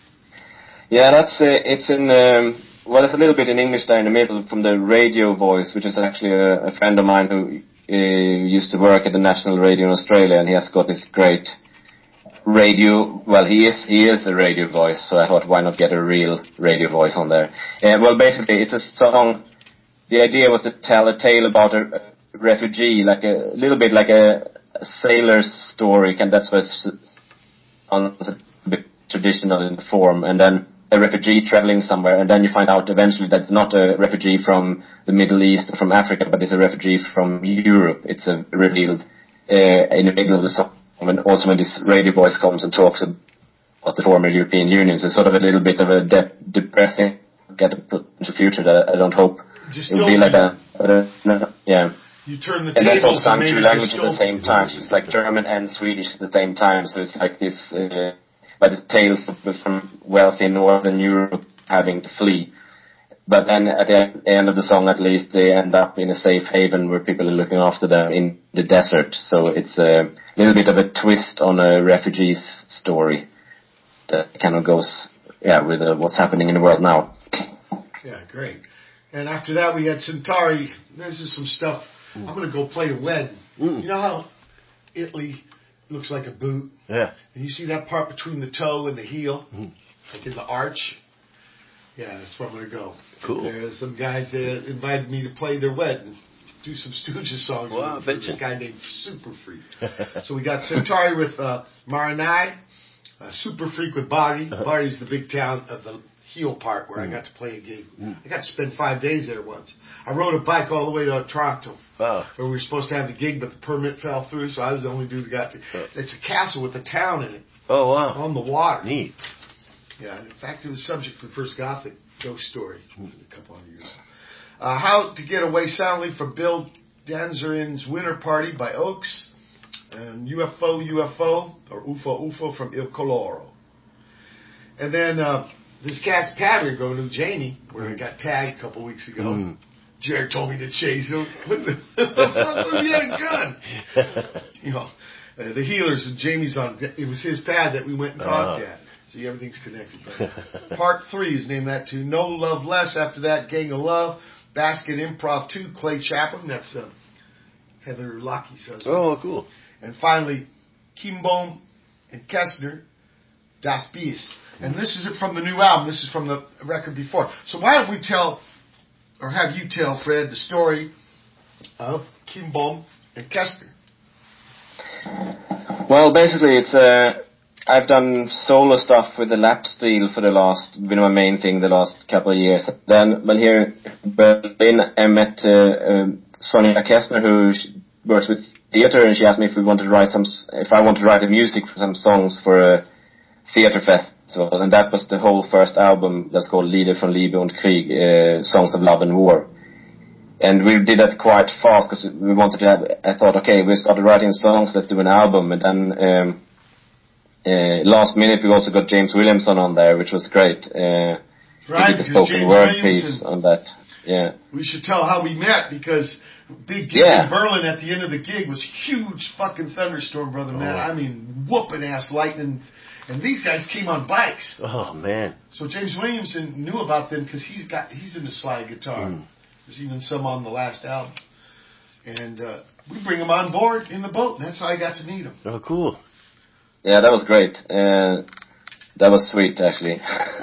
Yeah, that's it's in well, it's a little bit in English there in the middle from the radio voice, which is actually a friend of mine who used to work at the National Radio in Australia, and he has got this great radio. Well, he is a radio voice, so I thought, why not get a real radio voice on there? Well, basically, it's a song. The idea was to tell a tale about a refugee, like a little bit like a sailor's story, and that's what's a bit traditional in form. And then a refugee traveling somewhere, and then you find out eventually that it's not a refugee from the Middle East or from Africa, but it's a refugee from Europe. It's revealed in the middle of the song, and also when this radio voice comes and talks about the former European Union. So it's sort of a little bit of a depressing get into the future that I don't hope it will be like that. Yeah. You turn the and that's all tables sung and two maybe languages at the same time. So it's like German and Swedish at the same time. So it's like this, but it's tales from wealthy Northern Europe having to flee. But then at the end of the song, at least, they end up in a safe haven where people are looking after them in the desert. So it's a little bit of a twist on a refugee's story that kind of goes, with what's happening in the world now. Yeah, great. And after that, we had Centauri. This is some stuff. I'm going to go play a wedding. You know how Italy looks like a boot? Yeah. And you see that part between the toe and the heel? Like in the arch? Yeah, that's where I'm going to go. Cool. There's some guys that invited me to play their wedding. Do some Stooges songs with this guy named Super Freak. So we got Centauri with Maranai. Super Freak with Body. Body's the big town of the heel part where I got to play a gig. I got to spend 5 days there once. I rode a bike all the way to Toronto where we were supposed to have the gig, but the permit fell through, so I was the only dude who got to. It's a castle with a town in it. Oh, wow. On the water. Neat. Yeah, in fact, it was subject for the first Gothic ghost story a couple hundred years ago. How to Get Away Soundly from Bill Danzerin's Winter Party by Oaks. And UFO, or UFO from Il Coloro. And then this cat's pattern going to Jamie, where I got tagged a couple weeks ago. Jared told me to chase him. What the fuck? He had a gun. You know, the Healers and Jamie's on. It was his pad that we went and talked at. See, everything's connected. Part 3 is named that too. No Love Less. After that, Gang of Love. Basket Improv 2, Clay Chaplin. That's Heather Lockey's husband. Oh, cool. And finally, Kimbom and Kestner, Das Beast. And this is it from the new album. This is from the record before. So why don't we tell, or have you tell, Fred, the story of Kimbom and Kestner? Well, basically, it's I've done solo stuff with the lap steel for the last, been my main thing the last couple of years. Then, when here in Berlin, I met Sonja Kestner, who works with theater, and she asked me if I wanted to write the music for some songs for a theater festival, and that was the whole first album that's called Lieder von Liebe und Krieg, Songs of Love and War. And we did that quite fast because we wanted to have, I thought, okay, we started writing songs, let's do an album. And then last minute we also got James Williamson on there, which was great. Right, we did the spoken word piece on that. Yeah. We should tell how we met, because big gig in Berlin at the end of the gig was huge fucking thunderstorm, brother man. I mean, whooping ass lightning. And these guys came on bikes. Oh, man. So James Williamson knew about them because he's into slide guitar. There's even some on the last album. And we bring them on board in the boat, and that's how I got to meet them. Oh, cool. Yeah, that was great. That was sweet, actually.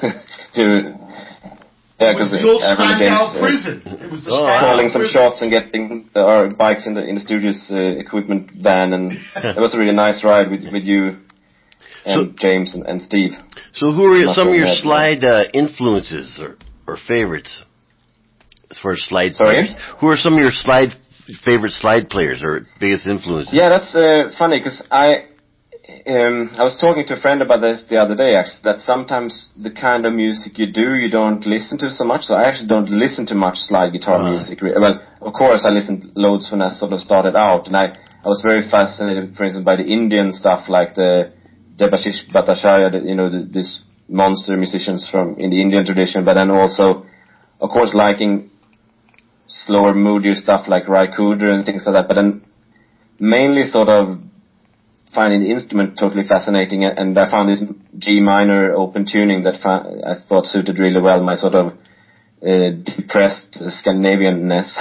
It was the old Spandau prison. It was the calling some shots and getting our bikes in the studio's equipment van, and it was a really nice ride with you and James and Steve. So who are some of your slide influences or favorites as far as slide players? Who are some of your favorite slide players or biggest influences? Yeah, that's funny, because I was talking to a friend about this the other day, actually, that sometimes the kind of music you do, you don't listen to so much. So I actually don't listen to much slide guitar music. Well, of course, I listened loads when I sort of started out, and I was very fascinated, for instance, by the Indian stuff, like the Debashish Bhattacharya, these monster musicians in the Indian tradition, but then also, of course, liking slower, moodier stuff like Ry Cooder and things like that, but then mainly sort of finding the instrument totally fascinating, and I found this G minor open tuning that I thought suited really well my sort of depressed Scandinavian-ness,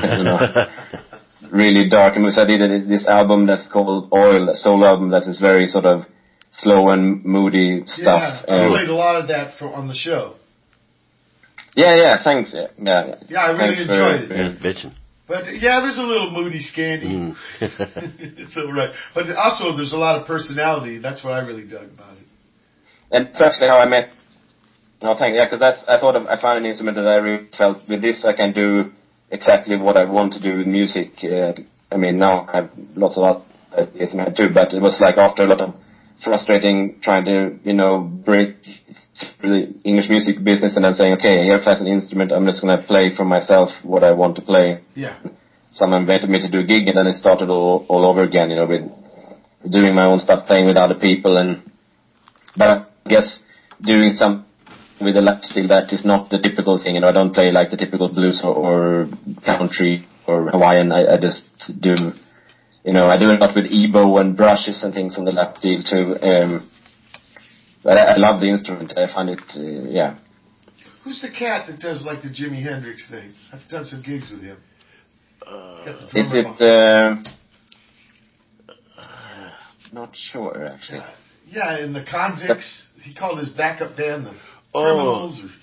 really dark. And so I did this album that's called Oil, a solo album that is very sort of slow and moody stuff. Yeah, I played a lot of that on the show. Yeah, thanks. Yeah, I really enjoyed it. Yeah, bitching. But yeah, there's a little moody Scandi. It's all right. But also, there's a lot of personality. That's what I really dug about it. And that's actually how I met. Because I found an instrument that I really felt, with this I can do exactly what I want to do with music. I mean, now I have lots of other ideas in my head too, but it was like after a lot of frustrating trying to, break through the English music business and then saying, okay, here as an instrument, I'm just going to play for myself what I want to play. Yeah. Someone invited me to do a gig, and then it started all over again, with doing my own stuff, playing with other people, but I guess doing some with the lap steel, that is not the typical thing, I don't play like the typical blues or country or Hawaiian. I just do, I do a lot with ebow and brushes and things on the lap steel too. But I love the instrument. I find it, yeah. Who's the cat that does like the Jimi Hendrix thing? I've done some gigs with him. Is it, not sure, actually. Yeah, in the Convicts, he called his backup band the Criminals. Is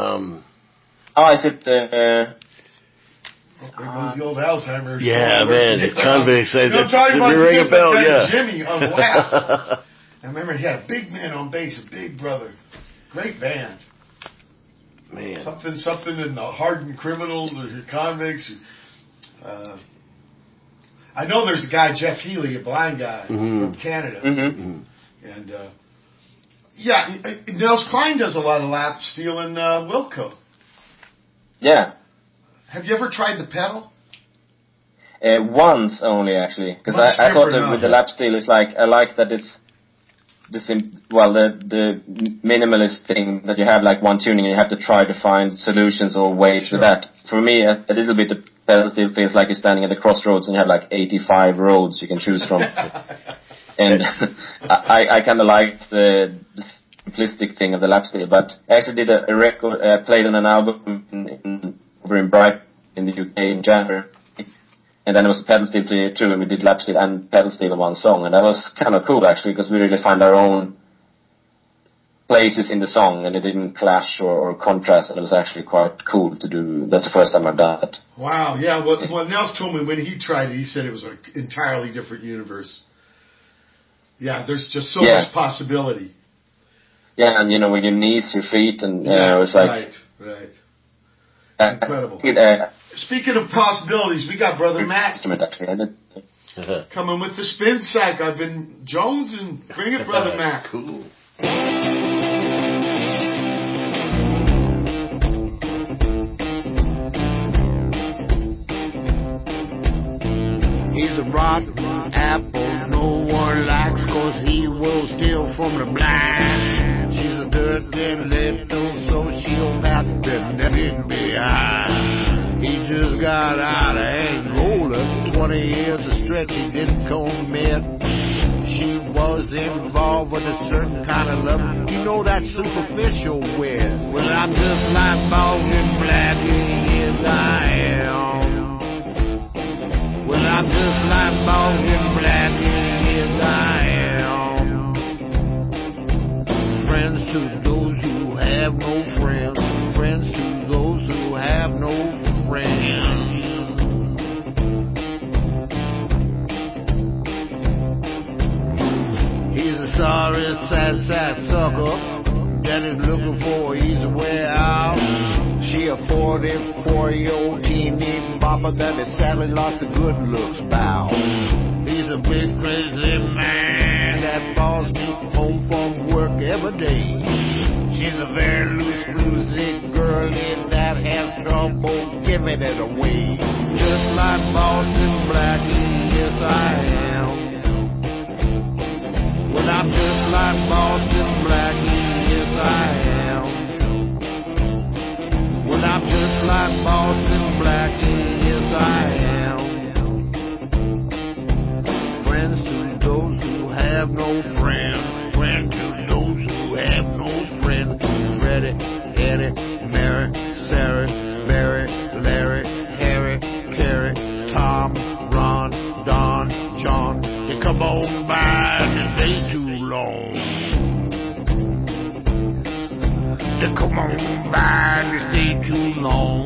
it, there goes the old Alzheimer's. Yeah, man, the Convicts. I'm talking about ring a bell, Jimmy on the lap. I remember he had a big man on bass, a big brother. Great band. Man. Something in the Hardened Criminals or Convicts. I know there's a guy, Jeff Healy, a blind guy from Canada. And, Nels Cline does a lot of lap steel in Wilco. Yeah. Have you ever tried the pedal? Once only, actually. Because I thought that with the lap steel, it's like, I like that it's the minimalist thing that you have like one tuning and you have to try to find solutions or ways with that. For me, a little bit the pedal steel feels like you're standing at the crossroads and you have like 85 roads you can choose from. And I kind of like the simplistic thing of the lap steel, but I actually did a record, played on an album over in Brighton in the UK in January. And then it was pedal steel too, and we did lap steel and pedal steel in one song, and that was kind of cool actually, because we really find our own places in the song, and it didn't clash or contrast, and it was actually quite cool to do. That's the first time I've done it. Wow, yeah. What Nels told me when he tried it, he said it was an entirely different universe. Yeah, there's just so much possibility. Yeah, and with your knees, your feet, and it's like right. Incredible. Speaking of possibilities, we got Brother Matt coming with the spin sack. I've been Jones and bring it, Brother Matt. Cool. He's a rotten apple no one likes, 'cause he will steal from the blind. She's a dirty little sociopath that never behind. He just got out of Angola, 20 years of stretch he didn't commit. She was involved with a certain kind of love, that superficial wit. Well, I'm just like Baldwin Blackie, yes I am. Well, I'm just like Baldwin Blackie, yes I am. Friends to those who have no friends, friends to those who have no friends. He's a sorry, sad sucker that is looking for an easy way out. She a 44-year-old teeny bopper that has sadly lost the good looks bow. He's a big crazy man that follows me home from work every day. She's a very loose girlie that has trouble giving it away. Just like Boston Blackie, yes I am. Well, I'm just like Boston Blackie, yes I am. Well, I'm just like Boston Blackie, yes I am. Friends to those who have no friends, friends to those who have no friends. Freddie, Eddie, Mary, Sarah, Barry, Larry, Harry, Carrie, Tom, Ron, Don, John. They come on by and they too long. They come on by and stay too long.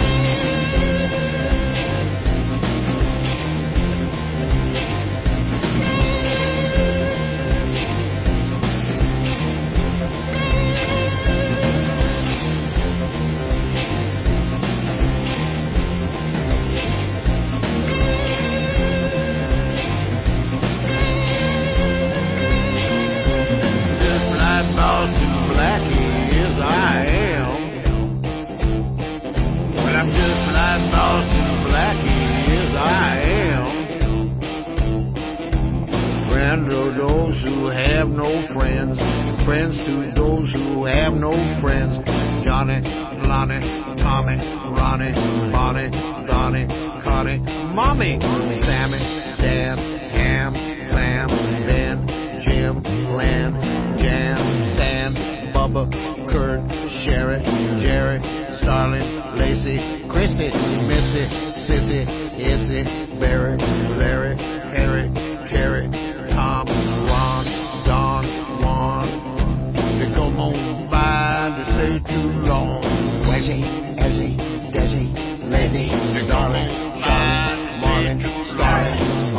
Friends to those who have no friends. Johnny, Lonnie, Tommy, Ronnie, Bonnie, Donnie, Connie, Mommy, Sammy, Dan, Ham, Lamb, Ben, Jim, Lan, Jan, Stan, Bubba, Kurt, Sherry, Jerry, Starling, Lacey, Christy, Missy, Sissy, Issy, Barry, Larry, Harry, Carrie, Tom, Ron, Don, Juan. They come on by to stay too long. Wezzy, Ezzy, Desi, Lazy, Darling, Charlie, Marlin, Starling.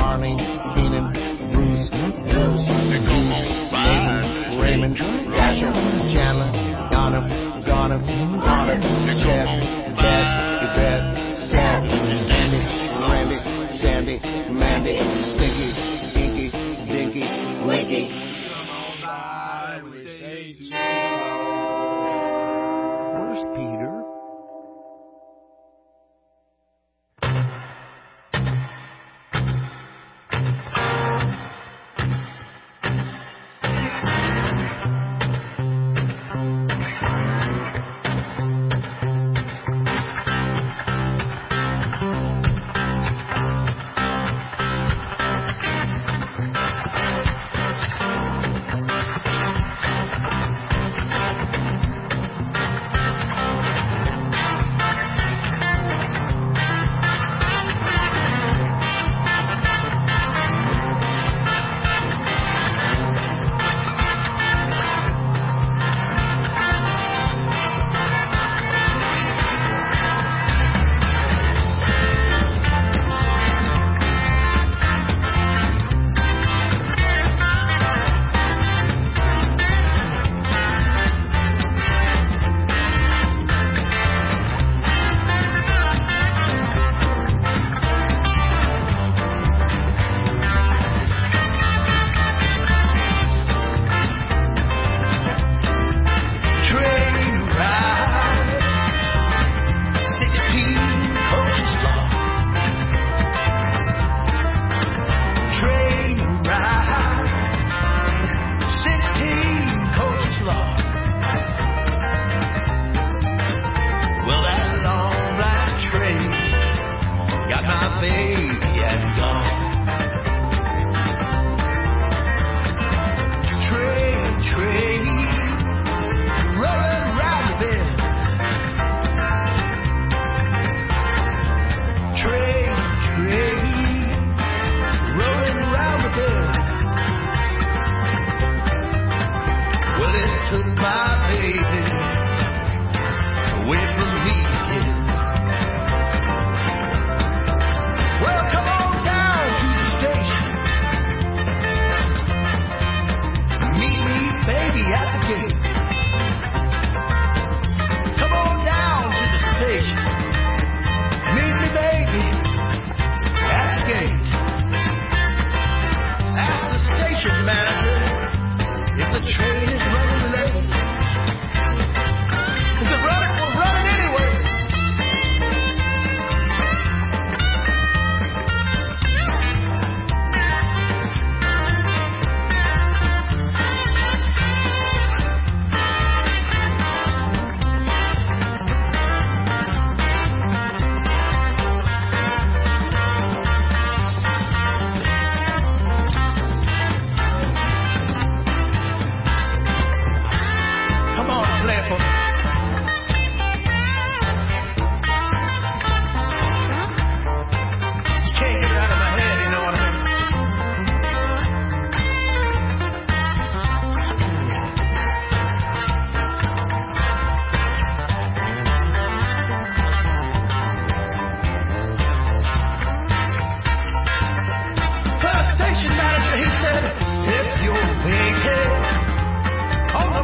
station manager, he said, if you're waiting on the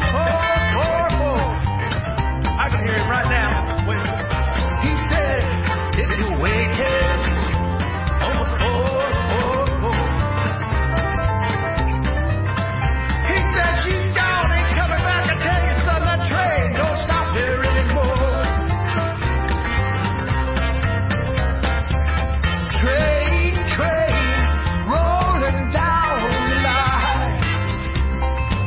444, I can hear him right now. Wait. He said, if you're waiting on the 444, he said, she's gone, ain't coming back. I tell you something, that train don't stop there anymore. Train, rolling down the line.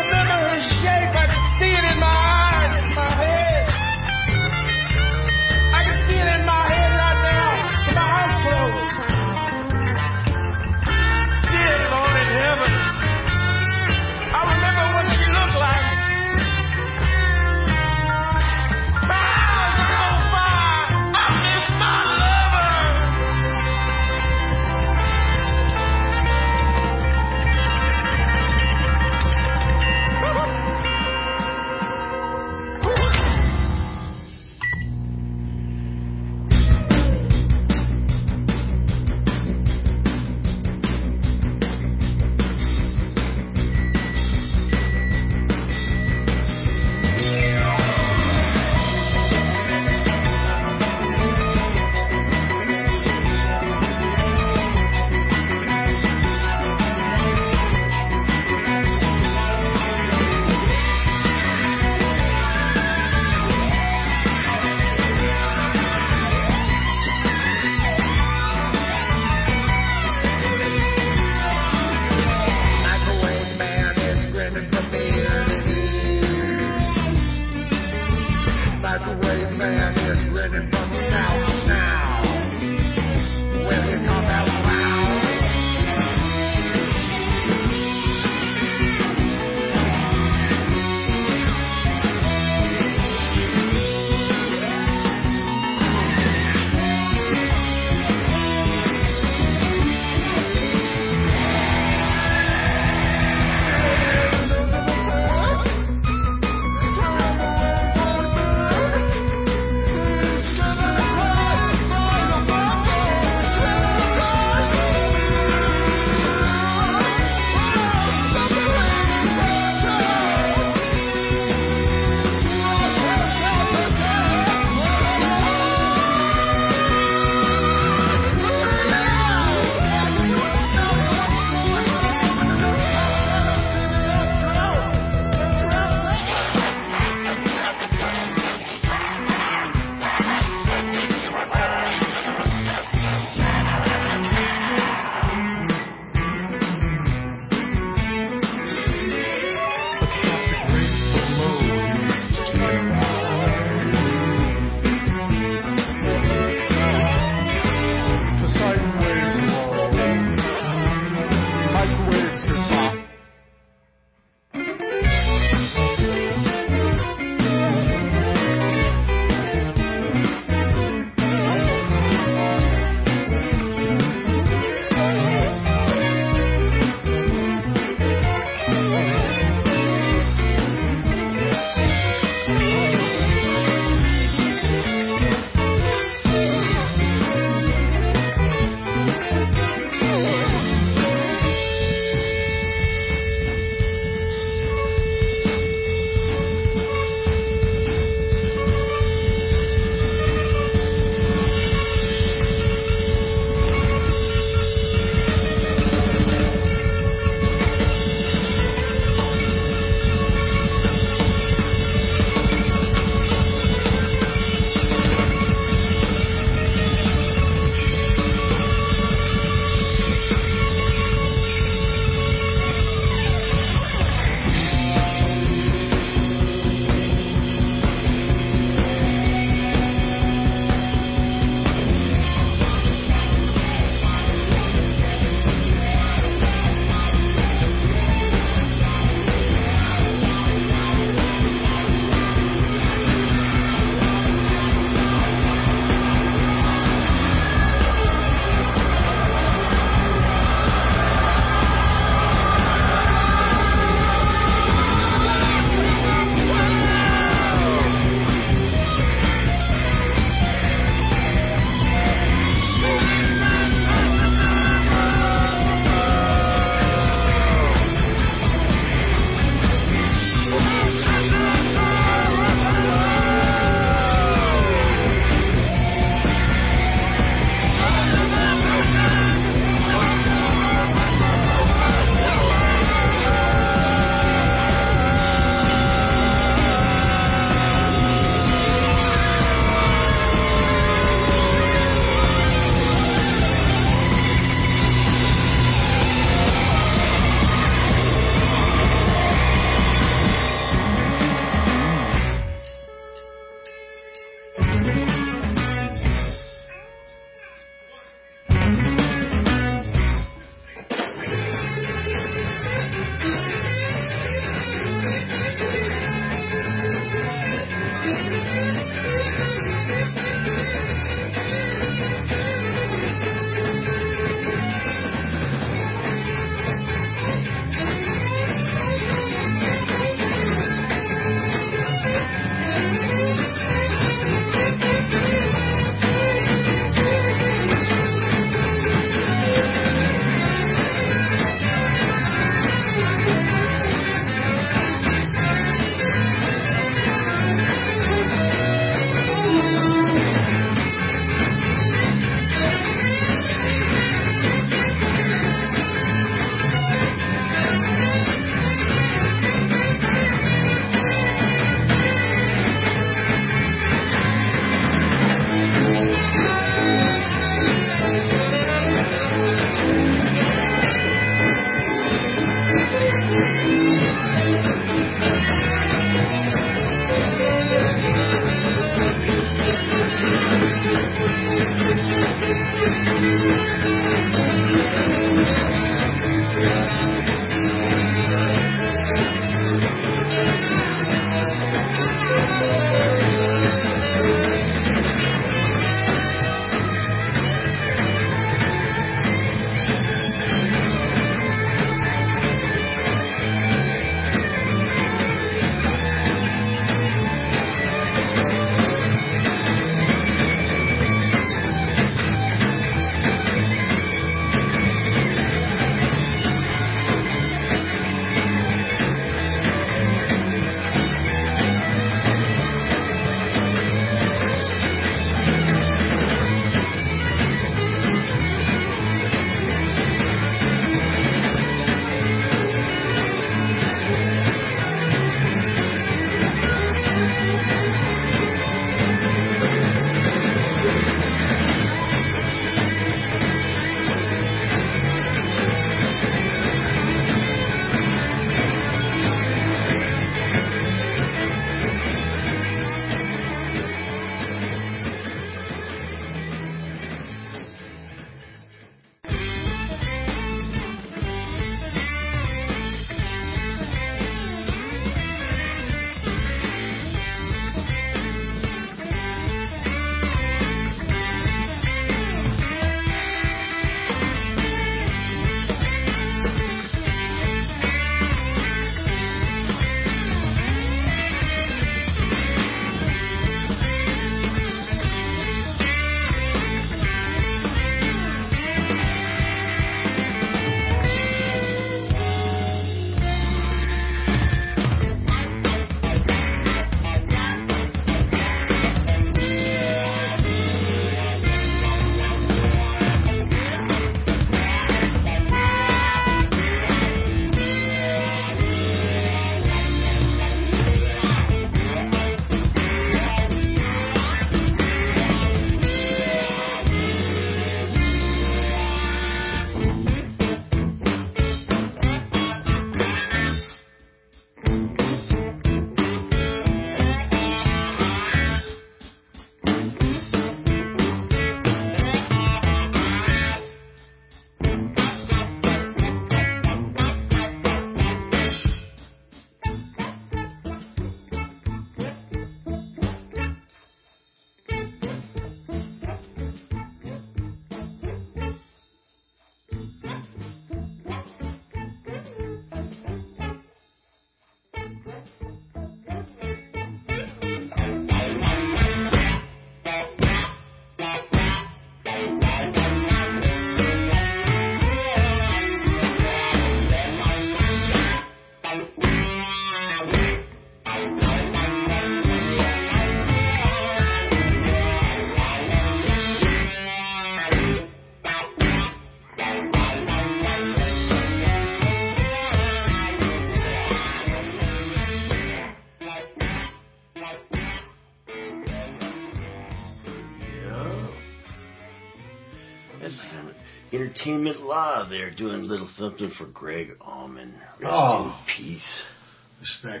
Entertainment Law there doing a little something for Greg Allman. Rest in peace. Respect.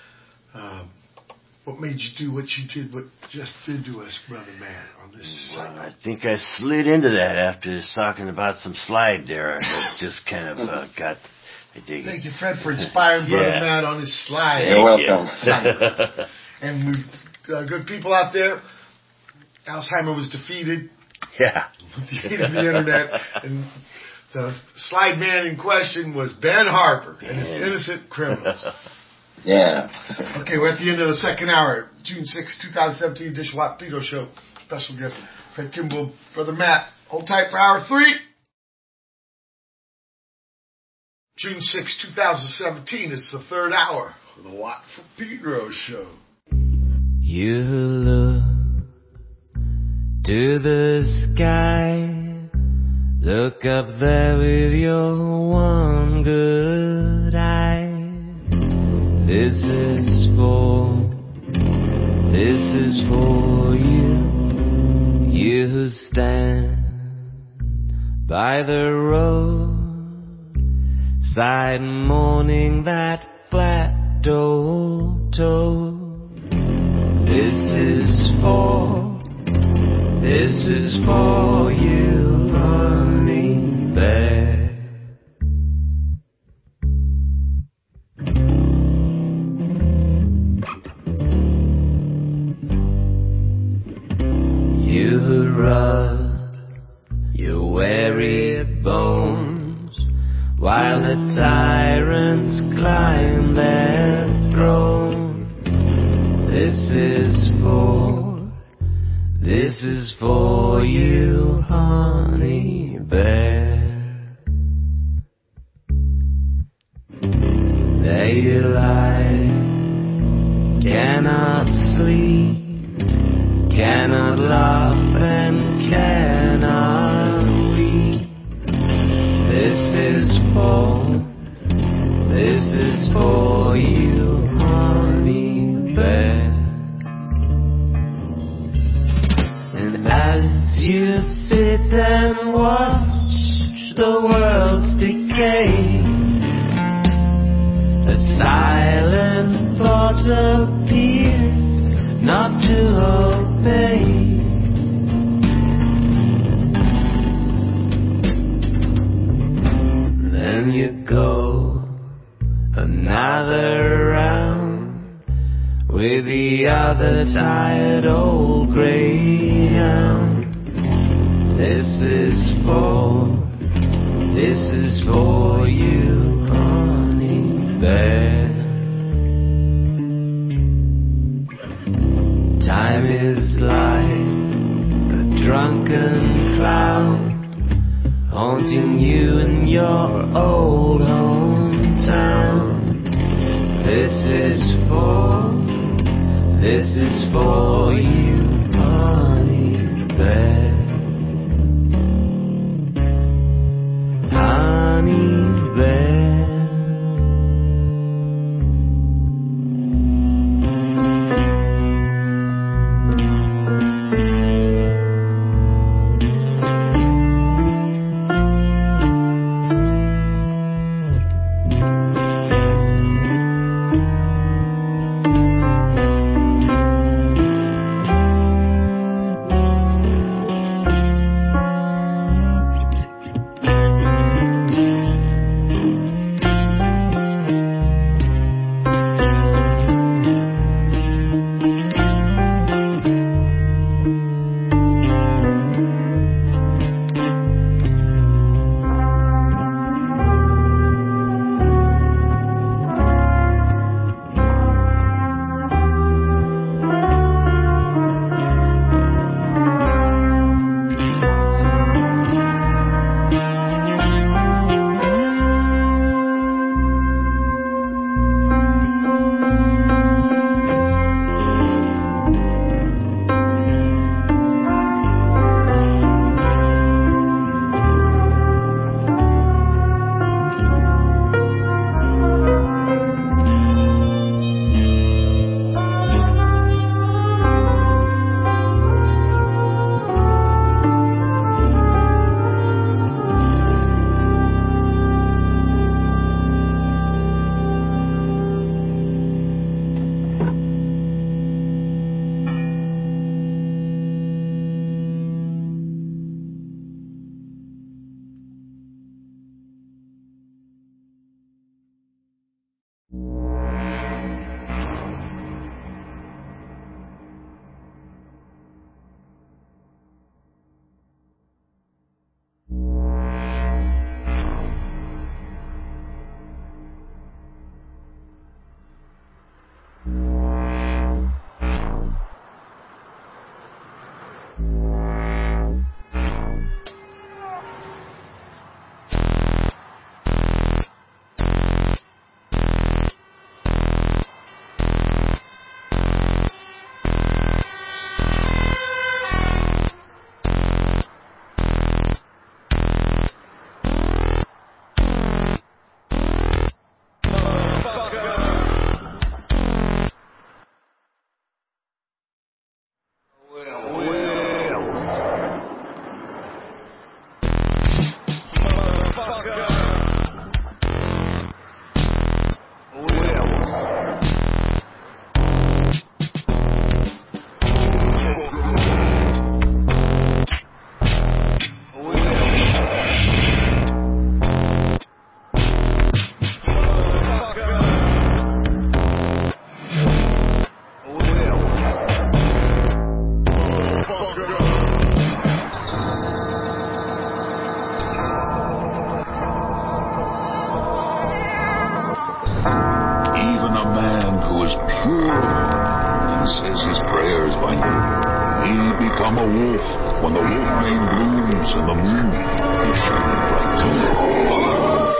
What made you do what you did, what just did to us, Brother Matt, on this Well, I think I slid into that after talking about some slide there. I just kind of got... I dig Thank it. you, Fred, for inspiring Brother Matt on his slide. You're welcome. And we've good people out there. Alzheimer was defeated. Yeah. With the aid of the internet. And the slide man in question was Ben Harper and his innocent criminals. Yeah. Okay, we're at the end of the second hour. June 6, 2017 edition Watt Pito Show. Special guest, Fred Kimball, Brother Matt. Hold tight for hour 3. June 6, 2017. It's the third hour of the Watt from Pedro Show. You look to the sky, look up there with your one good eye. This is for you. You who stand by the road, side mourning that flat toe. This is for you, honey bear. You rub your weary bones while the tyrants climb their throne. This is for you, honey bear. There you lie, cannot sleep, cannot laugh and cannot weep. This is for you, honey bear. And as you sit and watch the world's decay, a silent thought appears not to obey. Then you go another round with the other tired old greyhound. This is for you, honey bear. Time is like a drunken clown, haunting you in your old hometown. This is for you, honey bear. Honey bear. is pure and says his prayers by noon. We become a wolf when the wolfbane blooms and the moon is shining bright.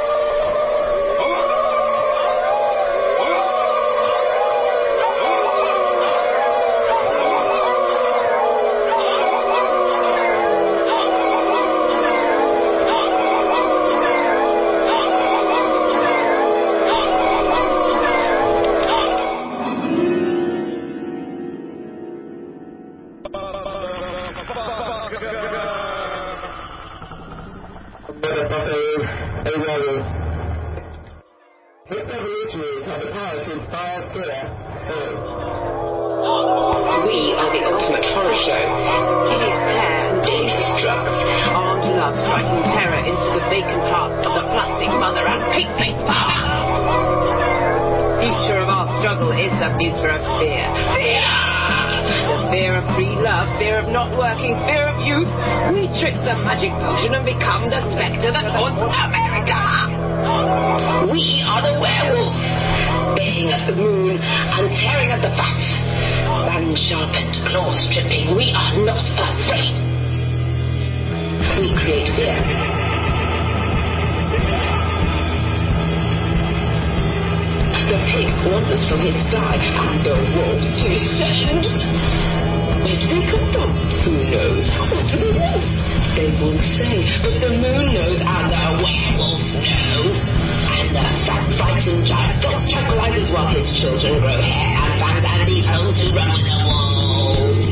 We are the ultimate horror show. Hideous hair and dangerous drugs. Armed love striking terror into the vacant hearts of the plastic mother and pig-based power. Future of our struggle is the future of fear. Fear! The fear of free love, fear of not working, fear of youth. We trick the magic potion and become the spectre that haunts America. We are the werewolves, baying at the moon and tearing at the bats. Fangs sharpened, claws dripping, we are not afraid. We create fear. The pig wanders from his sty, and the wolves descend. Where do they come from? Who knows? What do they want? They won't say, but the moon knows, and the werewolves know. And the fat, frightened giant dog tranquilizes while his children grow hair and fangs and leave home to run with the wolves.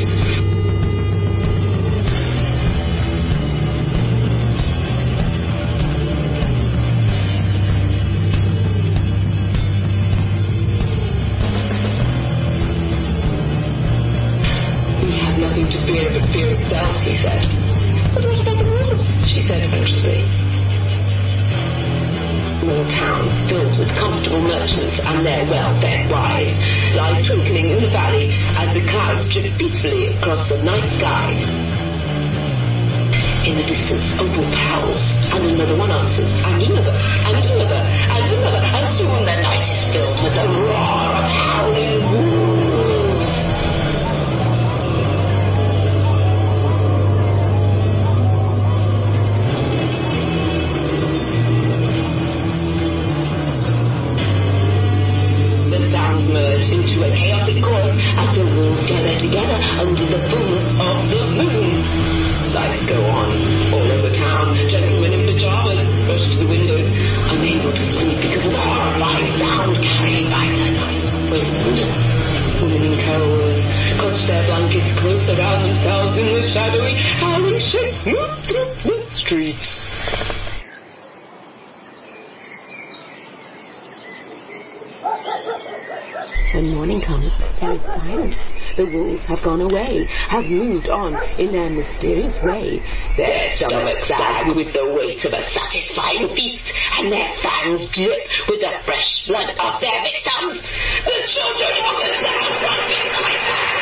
We have nothing to fear but fear itself, he said. But what about the wolves? She said anxiously. Small town filled with comfortable merchants and their well-fed wives lies twinkling in the valley as the clouds drift peacefully across the night sky. In the distance, a wolf howls, and another one answers, and another, and another, and another, and soon the night is filled with the roar of howling wolves. Merged into a chaotic chorus as the wolves gather together under the fullness of the moon. Lights go on all over town. Gentlemen in pajamas rush to the windows, unable to sleep because of the horrifying sound carried by the night wind. Women in carols clutch their blankets close around themselves in the shadowy, howling shapes move through the streets. When morning comes, there is silence. The wolves have gone away, have moved on in their mysterious way. Their stomachs sag with the weight of a satisfying feast, and their fangs drip with the fresh blood of their victims. The children of the south run beside them.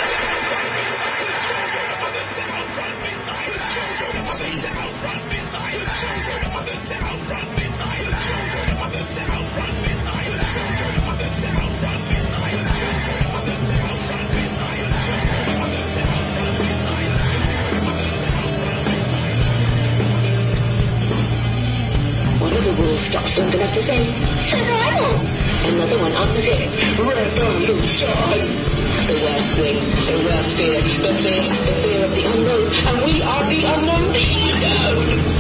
One of the wolves stops long enough to say, survival! Another one answers it, revolution! The worst thing, the worst fear, the fear of the unknown, and we are the unknown, the unknown!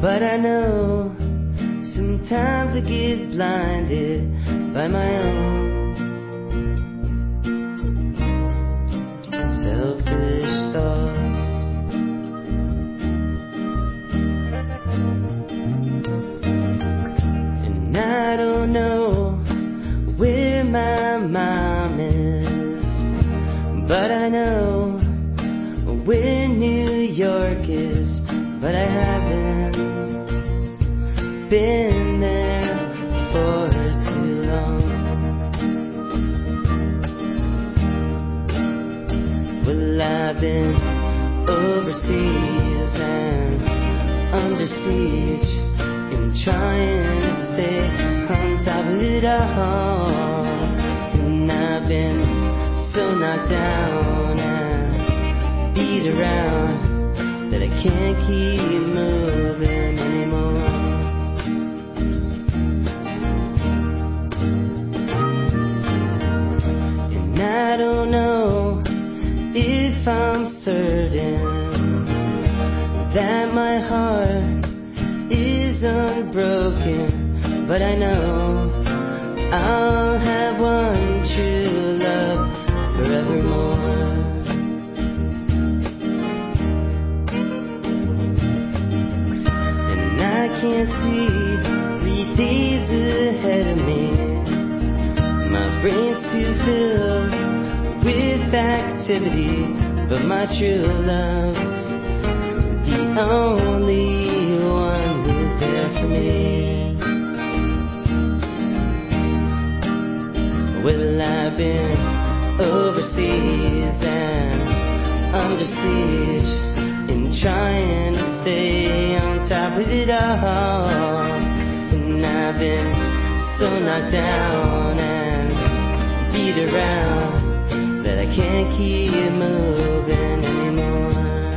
But I know sometimes I get blinded by my own selfish thoughts. And I don't know where my mom is, but I know where New York is, but I haven't been there for too long. Well, I've been overseas and under siege and trying to stay on top of it all. And I've been so knocked down and beat around that I can't keep moving anymore. And I don't know if I'm certain that my heart is unbroken, but I know I'll have one true love forevermore. And I can't see 3 days ahead of me. My brain's too filled with activity, but my true love's the only one who's there for me. Well, I've been overseas and under siege and trying to stay on top of it all. And I've been so knocked down and beat around that I can't keep moving anymore.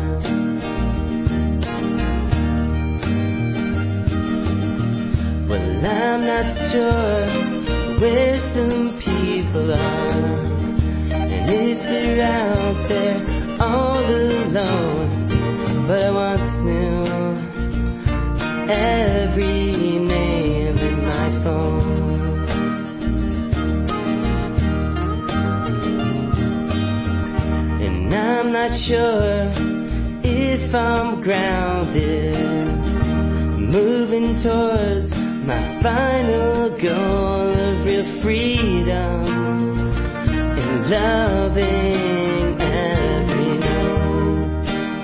Well, I'm not sure where some people are, and if they're out there all alone, but I once knew every name in my phone. And I'm not sure if I'm grounded, moving towards my final goal of real freedom and loving every note.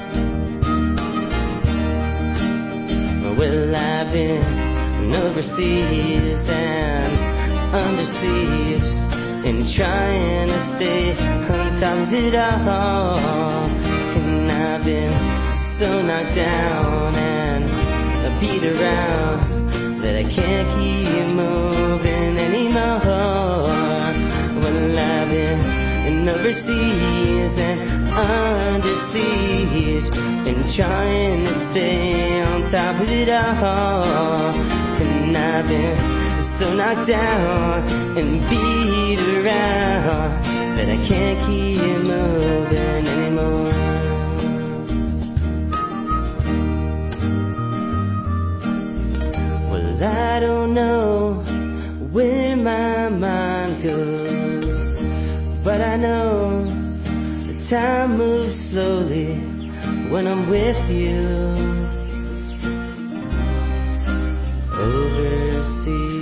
Well, I've been overseas and under siege and trying to stay on top of it all. And I've been so knocked down and beat around that I can't keep moving anymore. Well, I've been overseas and under siege and trying to stay on top of it all. And I've been so knocked down and beat around that I can't keep moving anymore. I don't know where my mind goes, but I know the time moves slowly when I'm with you overseas.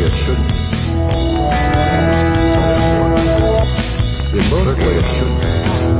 way it should be. It looks the way it should be.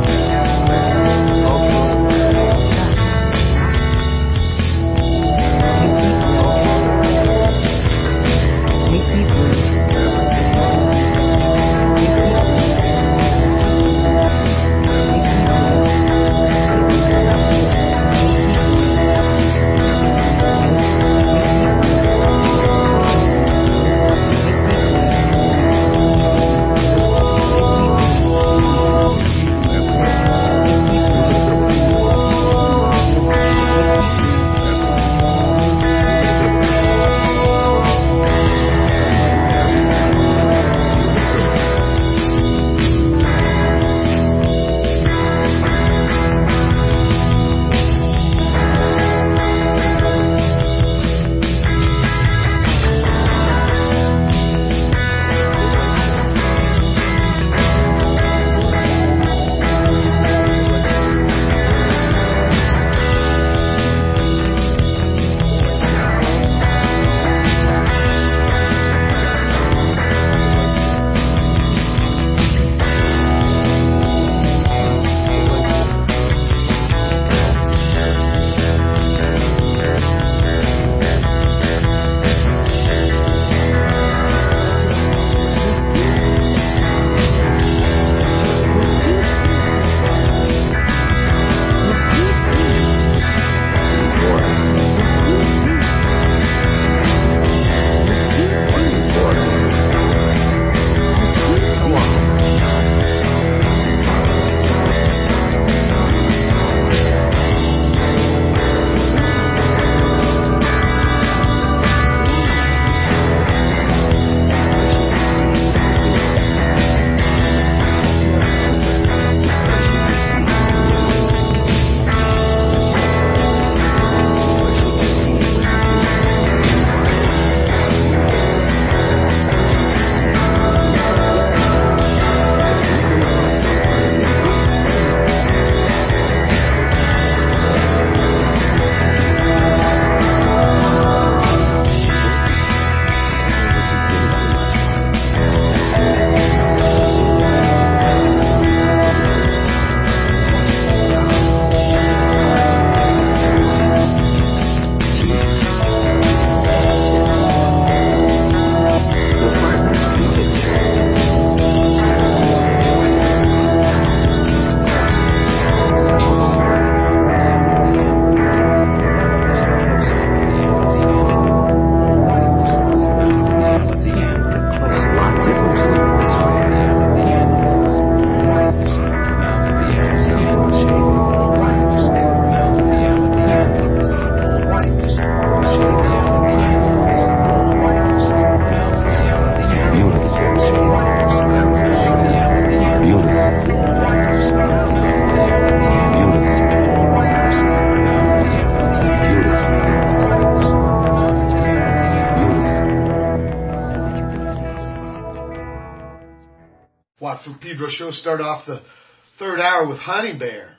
Watford Pedro show start off the third hour with Honey Bear.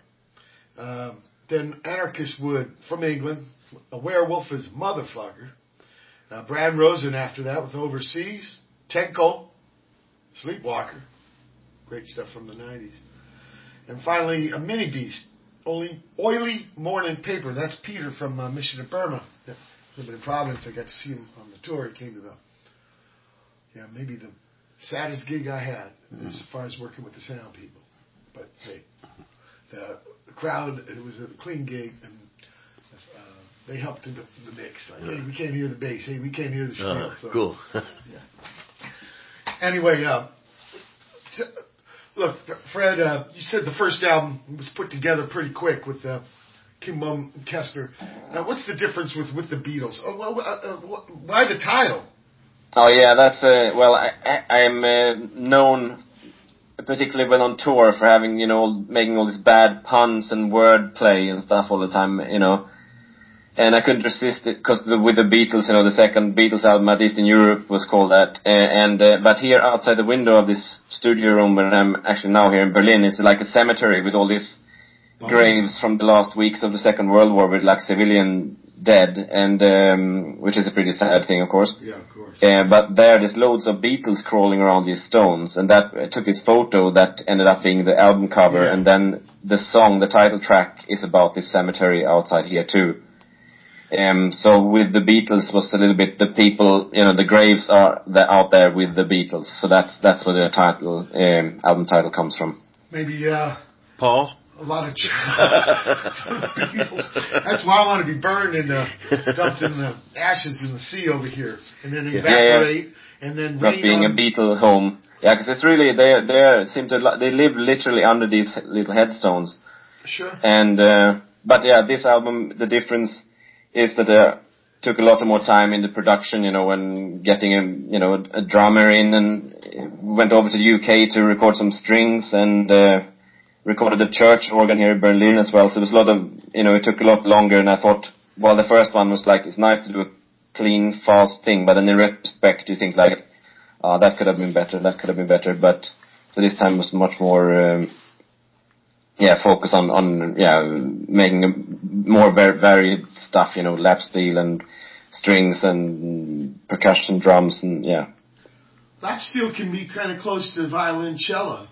Then Anarchist Wood from England, A Werewolf is Motherfucker. Brad Rosen after that with Overseas. Tenko, Sleepwalker. Great stuff from the 90s. And finally, a Mini Beast, Oily Morning Paper. That's Peter from Mission of Burma. Living in Providence. I got to see him on the tour. He came to maybe the saddest gig I had as far as working with the sound people. But hey, the crowd, it was a clean gig, and they helped in the mix. Like, hey, we can't hear the bass. Hey, we can't hear the spiel. So, cool. Anyway, look, Fred, you said the first album was put together pretty quick with Kim Bum and Kessler. What's the difference with the Beatles? Why the title? Oh yeah, that's I'm known, particularly when on tour, for having making all these bad puns and wordplay and stuff all the time, And I couldn't resist it because with the Beatles, the second Beatles album, at least in Europe, was called that. But here outside the window of this studio room where I'm actually now here in Berlin, it's like a cemetery with all these graves from the last weeks of the Second World War with like civilian dead, and which is a pretty sad thing, of course. Yeah, of course. But there's loads of Beatles crawling around these stones, and that took this photo that ended up being the album cover, and then the song, the title track, is about this cemetery outside here too. So with the Beatles was a little bit the people, the graves are out there with the Beatles. So that's where the title, album title comes from. Maybe, Paul? A lot of Beatles. That's why I want to be burned and dumped in the ashes in the sea over here, and then evaporate, and then rain. Not being a Beatle home. Yeah, because it's really, they live literally under these little headstones. Sure. And, but yeah, this album, the difference is that took a lot more time in the production, when getting a drummer in, and went over to the UK to record some strings, and recorded the church organ here in Berlin as well. So it was a lot of, it took a lot longer, and I thought, well, the first one was like, it's nice to do a clean, fast thing, but then in retrospect you think like, that could have been better, but so this time was much more focus on making more varied stuff, lap steel and strings and percussion drums, and lap steel can be kind of close to violoncello.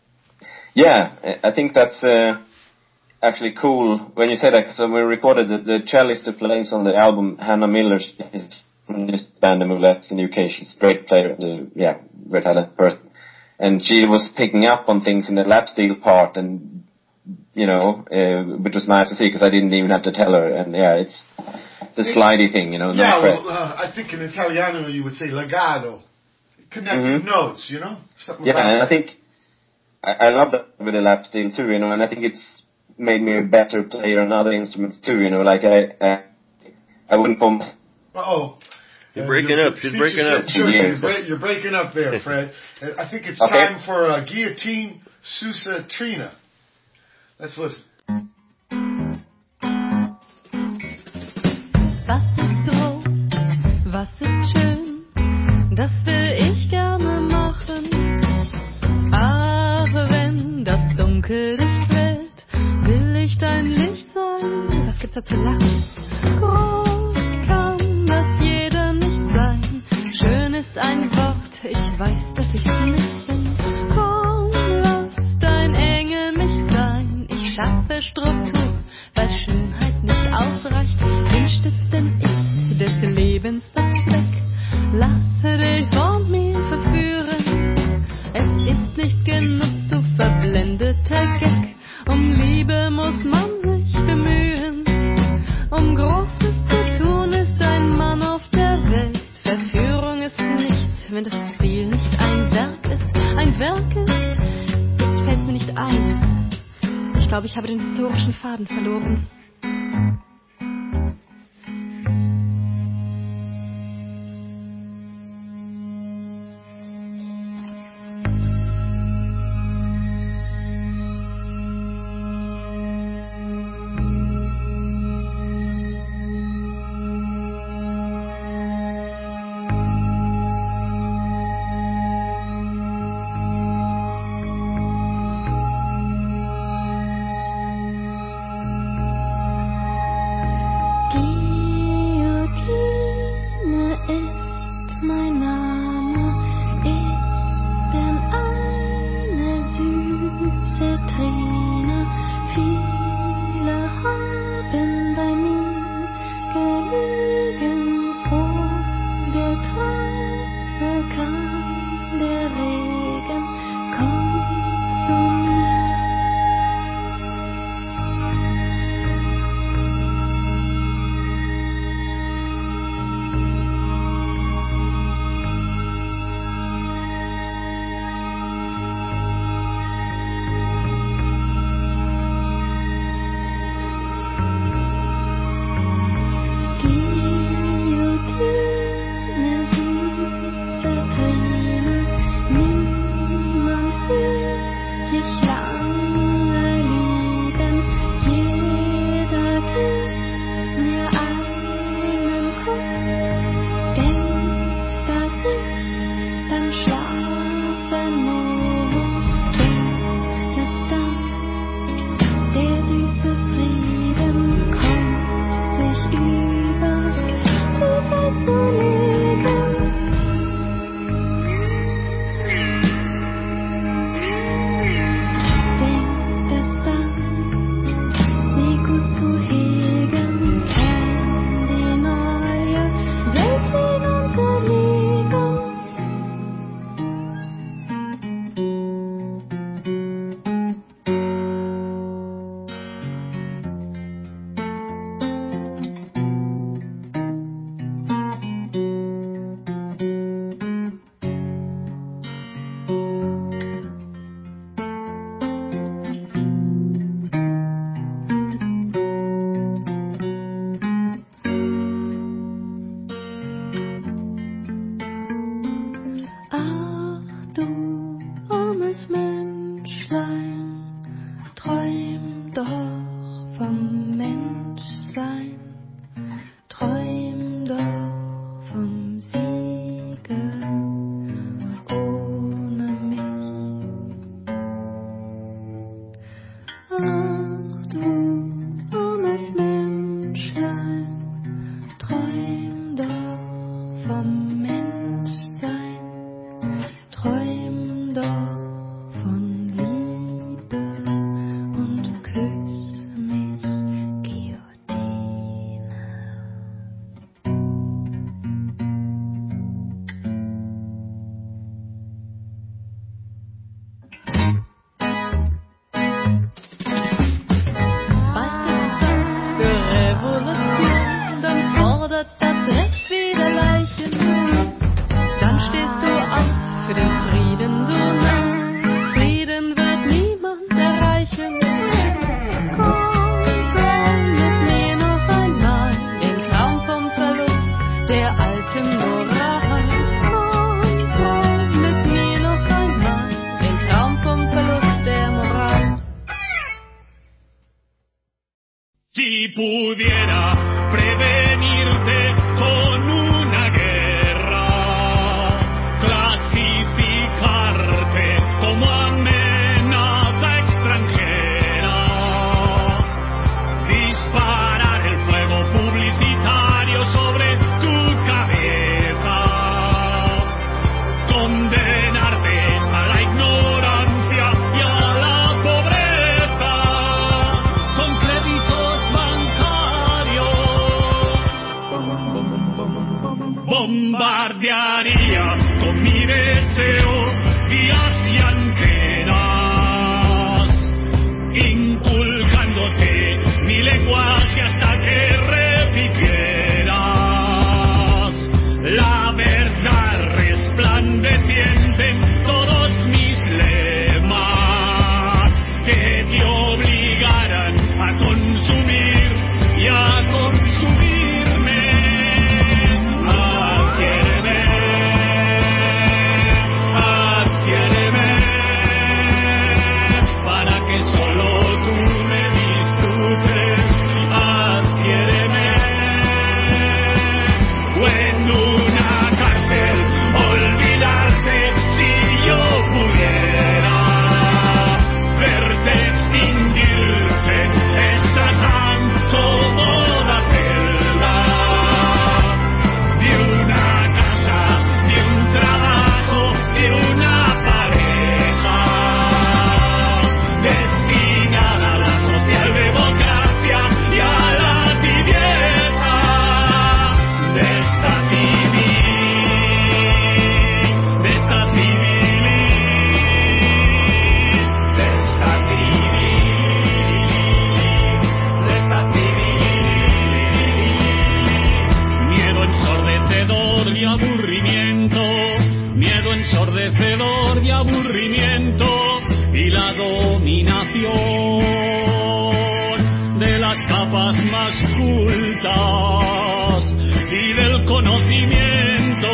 Yeah, I think that's actually cool when you say that. So we recorded the cellist who plays on the album, Hannah Miller, is from this band, the Moulettes in the UK. She's a great player, very talented person. And she was picking up on things in the lap steel part, and which was nice to see, because I didn't even have to tell her. And it's the slidey thing, no frets. I think in Italiano you would say legato, connected notes, something like that. And I think I love that with the lap steel too, and I think it's made me a better player on other instruments too, like I wouldn't pump. You're breaking up. She's breaking up. You're breaking up there, Fred. I think it's time for Guillotine Sousa Trina. Let's listen. Was ist groß, was ist schön, das will ich gerne machen. Ach, wenn das Dunkel dich quält, will ich dein Licht sein. Was gibt's da zu lachen? Groß kann das jeder nicht sein. Schön ist ein Wort, ich weiß, dass ich's nicht bin. Komm, lass dein Engel mich sein. Ich schaffe Struktur, weil Schönheit nicht ausreicht. Wünscht es denn ich des Lebens das Zweck? Lasse dich von mir verführen. Es ist nicht Genuss, du verblendeter Gag. Um Liebe muss man sich bemühen. Um Großes zu tun ist ein Mann auf der Welt. Verführung ist nichts, wenn das Ziel nicht ein Werk ist. Ein Werk ist, jetzt fällt's mir nicht ein. Ich glaube, ich habe den historischen Faden verloren. gibt's wieder Leichen, dann stehst du auf für den Frieden, du Narr. Frieden wird niemand erreichen. Komm mit mir noch einmal, den Traum vom Verlust der alten Moral. Komm mit mir noch einmal, den Traum vom Verlust der Moral. Si pudiera prevenirte con una guerra, clasificarte como amenaza extranjera, disparar el fuego publicitario sobre tu cabeza, condenarte a la ignorancia y a la pobreza, con créditos bancarios, bombardearía con mi deseo vías y antenas, inculcándote mi lenguaje hasta que repitieras la verdad resplandeciente en todos mis lemas, que te obligaran a consumir y a consumirme. Adquiéreme, para que solo tú me disfrutes. Adquiéreme, o en una cárcel olvidarte si yo pudiera verte extinguirse esa tan cómoda celda de una casa, de un trabajo, de una pareja destinada a la socialdemocracia y a la tibieza de esta miedo ensordecedor y aburrimiento, miedo ensordecedor y aburrimiento, y la dominación de las capas más cultas y del conocimiento.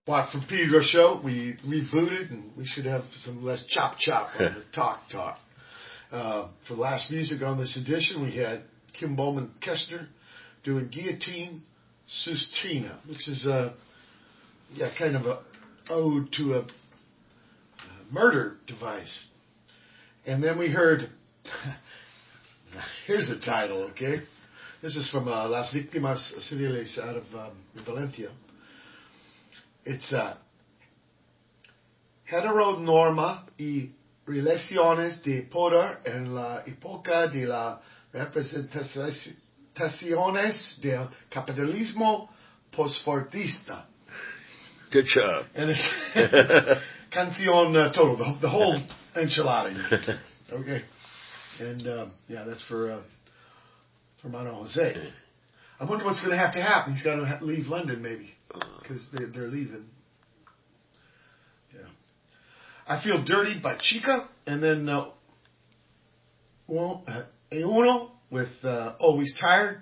Bought from Pedro Show. We rebooted, and we should have some less chop on the talk. For last music on this edition, we had Kim Bowman Kestner doing Guillotine Sustrina, which is kind of a ode to a murder device. And then we heard, here's the title, okay? This is from Las Víctimas Civiles out of Valencia. It's Heteronorma y Relaciones de Poder en la época de las representaciones del capitalismo postfordista. Good job. And it's Canción Total, the whole enchilada. Okay. And, that's for Hermano Jose. I wonder what's going to happen. He's got to leave London, maybe, because they're leaving. Yeah. I Feel Dirty by Chica, and then Euno with Always Tired.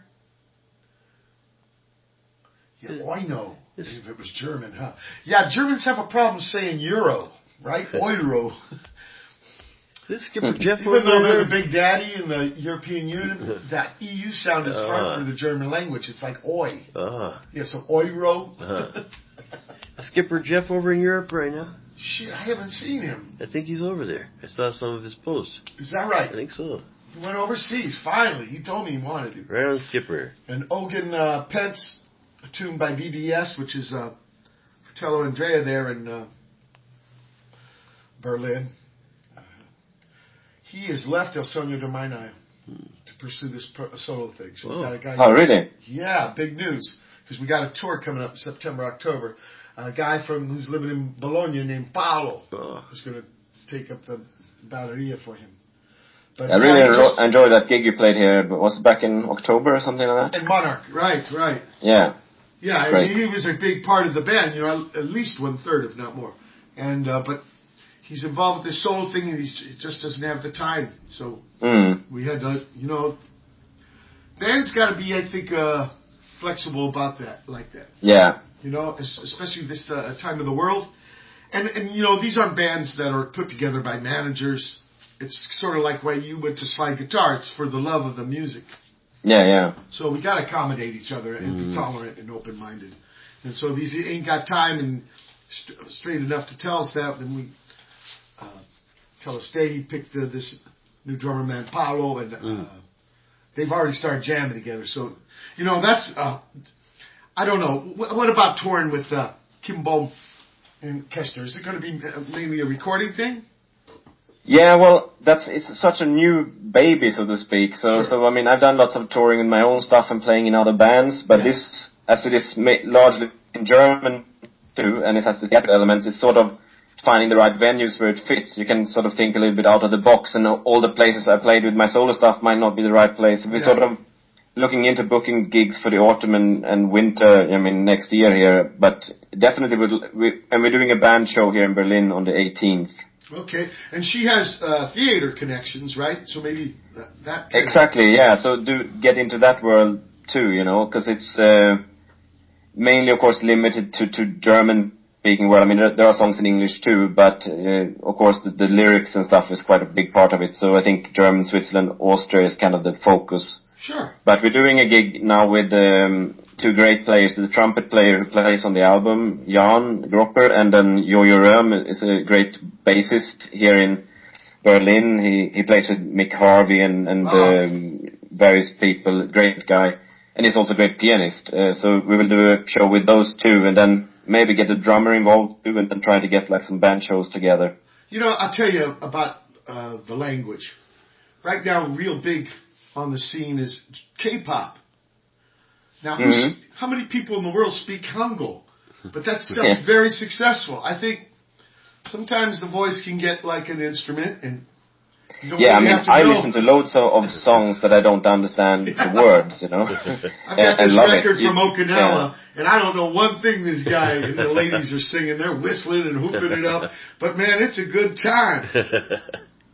Yeah, I know. If it was German, huh? Yeah, Germans have a problem saying euro, right? Euro. This Skipper Jeff Even though they're the big daddy in the European Union, that EU sound is hard for the German language. It's like oi. Yeah, so euro. Skipper Jeff over in Europe right now? Shit, I haven't seen him. I think he's over there. I saw some of his posts. Is that right? I think so. He went overseas, finally. He told me he wanted to. Right on Skipper. And Ogan Pence, a tune by BBS, which is Fratello Andrea there in Berlin. He has left El Sueño de Mañana to pursue this solo thing. So we got a guy. Oh, really? Yeah, big news. Because we got a tour coming up September, October. A guy who's living in Bologna named Paolo is going to take up the batteria for him. But I really enjoyed that gig you played here. But was it back in October or something like that? In Monarch, right. Yeah. Yeah, I mean, he was a big part of the band. At least 1/3, if not more. And but he's involved with this solo thing, and he just doesn't have the time. So we had to, band's got to be, I think, flexible about that, like that. Yeah. Especially this time of the world. And these aren't bands that are put together by managers. It's sort of like why you went to slide guitar. It's for the love of the music. Yeah. So we got to accommodate each other and be tolerant and open-minded. And so if he ain't got time and straight enough to tell us that, then we tell us he picked this new drummer man, Paolo, and they've already started jamming together. So, that's, I don't know. What about touring with Kim Bohm and Kestner? Is it going to be mainly a recording thing? Yeah, well, it's such a new baby, so to speak. So I mean, I've done lots of touring in my own stuff and playing in other bands, but this, as it is largely in German too, and it has the theatrical elements, it's sort of finding the right venues where it fits. You can sort of think a little bit out of the box, and all the places I played with my solo stuff might not be the right place. So we're sort of looking into booking gigs for the autumn and winter, next year here, but definitely we're doing a band show here in Berlin on the 18th. Okay, and she has theater connections, right? So maybe that. Exactly, yeah. So do get into that world too, because it's mainly, of course, limited to German-speaking world. I mean, there are songs in English too, but of course the lyrics and stuff is quite a big part of it. So I think German, Switzerland, Austria is kind of the focus. Sure. But we're doing a gig now with two great players. The trumpet player who plays on the album, Jan Gropper, and then Jojo Röhm is a great bassist here in Berlin. He plays with Mick Harvey and various people. Great guy. And he's also a great pianist. So we will do a show with those two, and then maybe get a drummer involved too, and then try to get some band shows together. I'll tell you about the language. Right now, real big on the scene is K-pop. Now, how many people in the world speak Hangul? But that stuff's very successful. I think sometimes the voice can get like an instrument, and you don't really have to I know. listen to loads of songs that I don't understand the words, I've got this record from Okinawa, and I don't know one thing this guy and the ladies are singing. They're whistling and hooping it up. But man, it's a good time.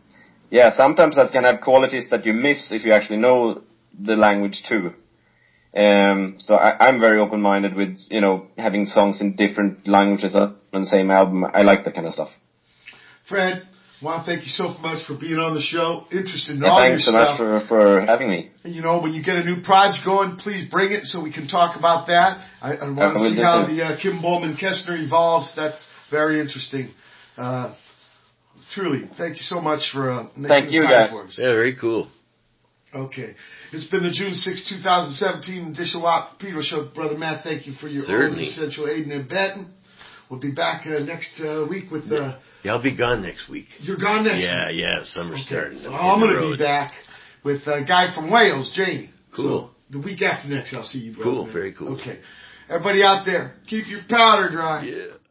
Yeah, sometimes that can have qualities that you miss if you actually know the language too. So I'm very open-minded with, having songs in different languages on the same album. I like that kind of stuff. Fred, I want to thank you so much for being on the show. Interested in all your stuff. Thanks so much for having me. And when you get a new project going, please bring it so we can talk about that. I want to see how the Kim Bowman-Kestner evolves. That's very interesting. Truly, thank you so much for making the time for us. Yeah, very cool. Okay. It's been the June 6, 2017 Dishawat Pedro Show. Brother Matt, thank you for your always essential aid and abetting. We'll be back next week with the... Yeah, I'll be gone next week. You're gone next week? Yeah, summer's starting. Well, I'm going to be back with a guy from Wales, Jamie. Cool. So the week after next, I'll see you, brother. Cool, very cool. Okay. Everybody out there, keep your powder dry. Yeah.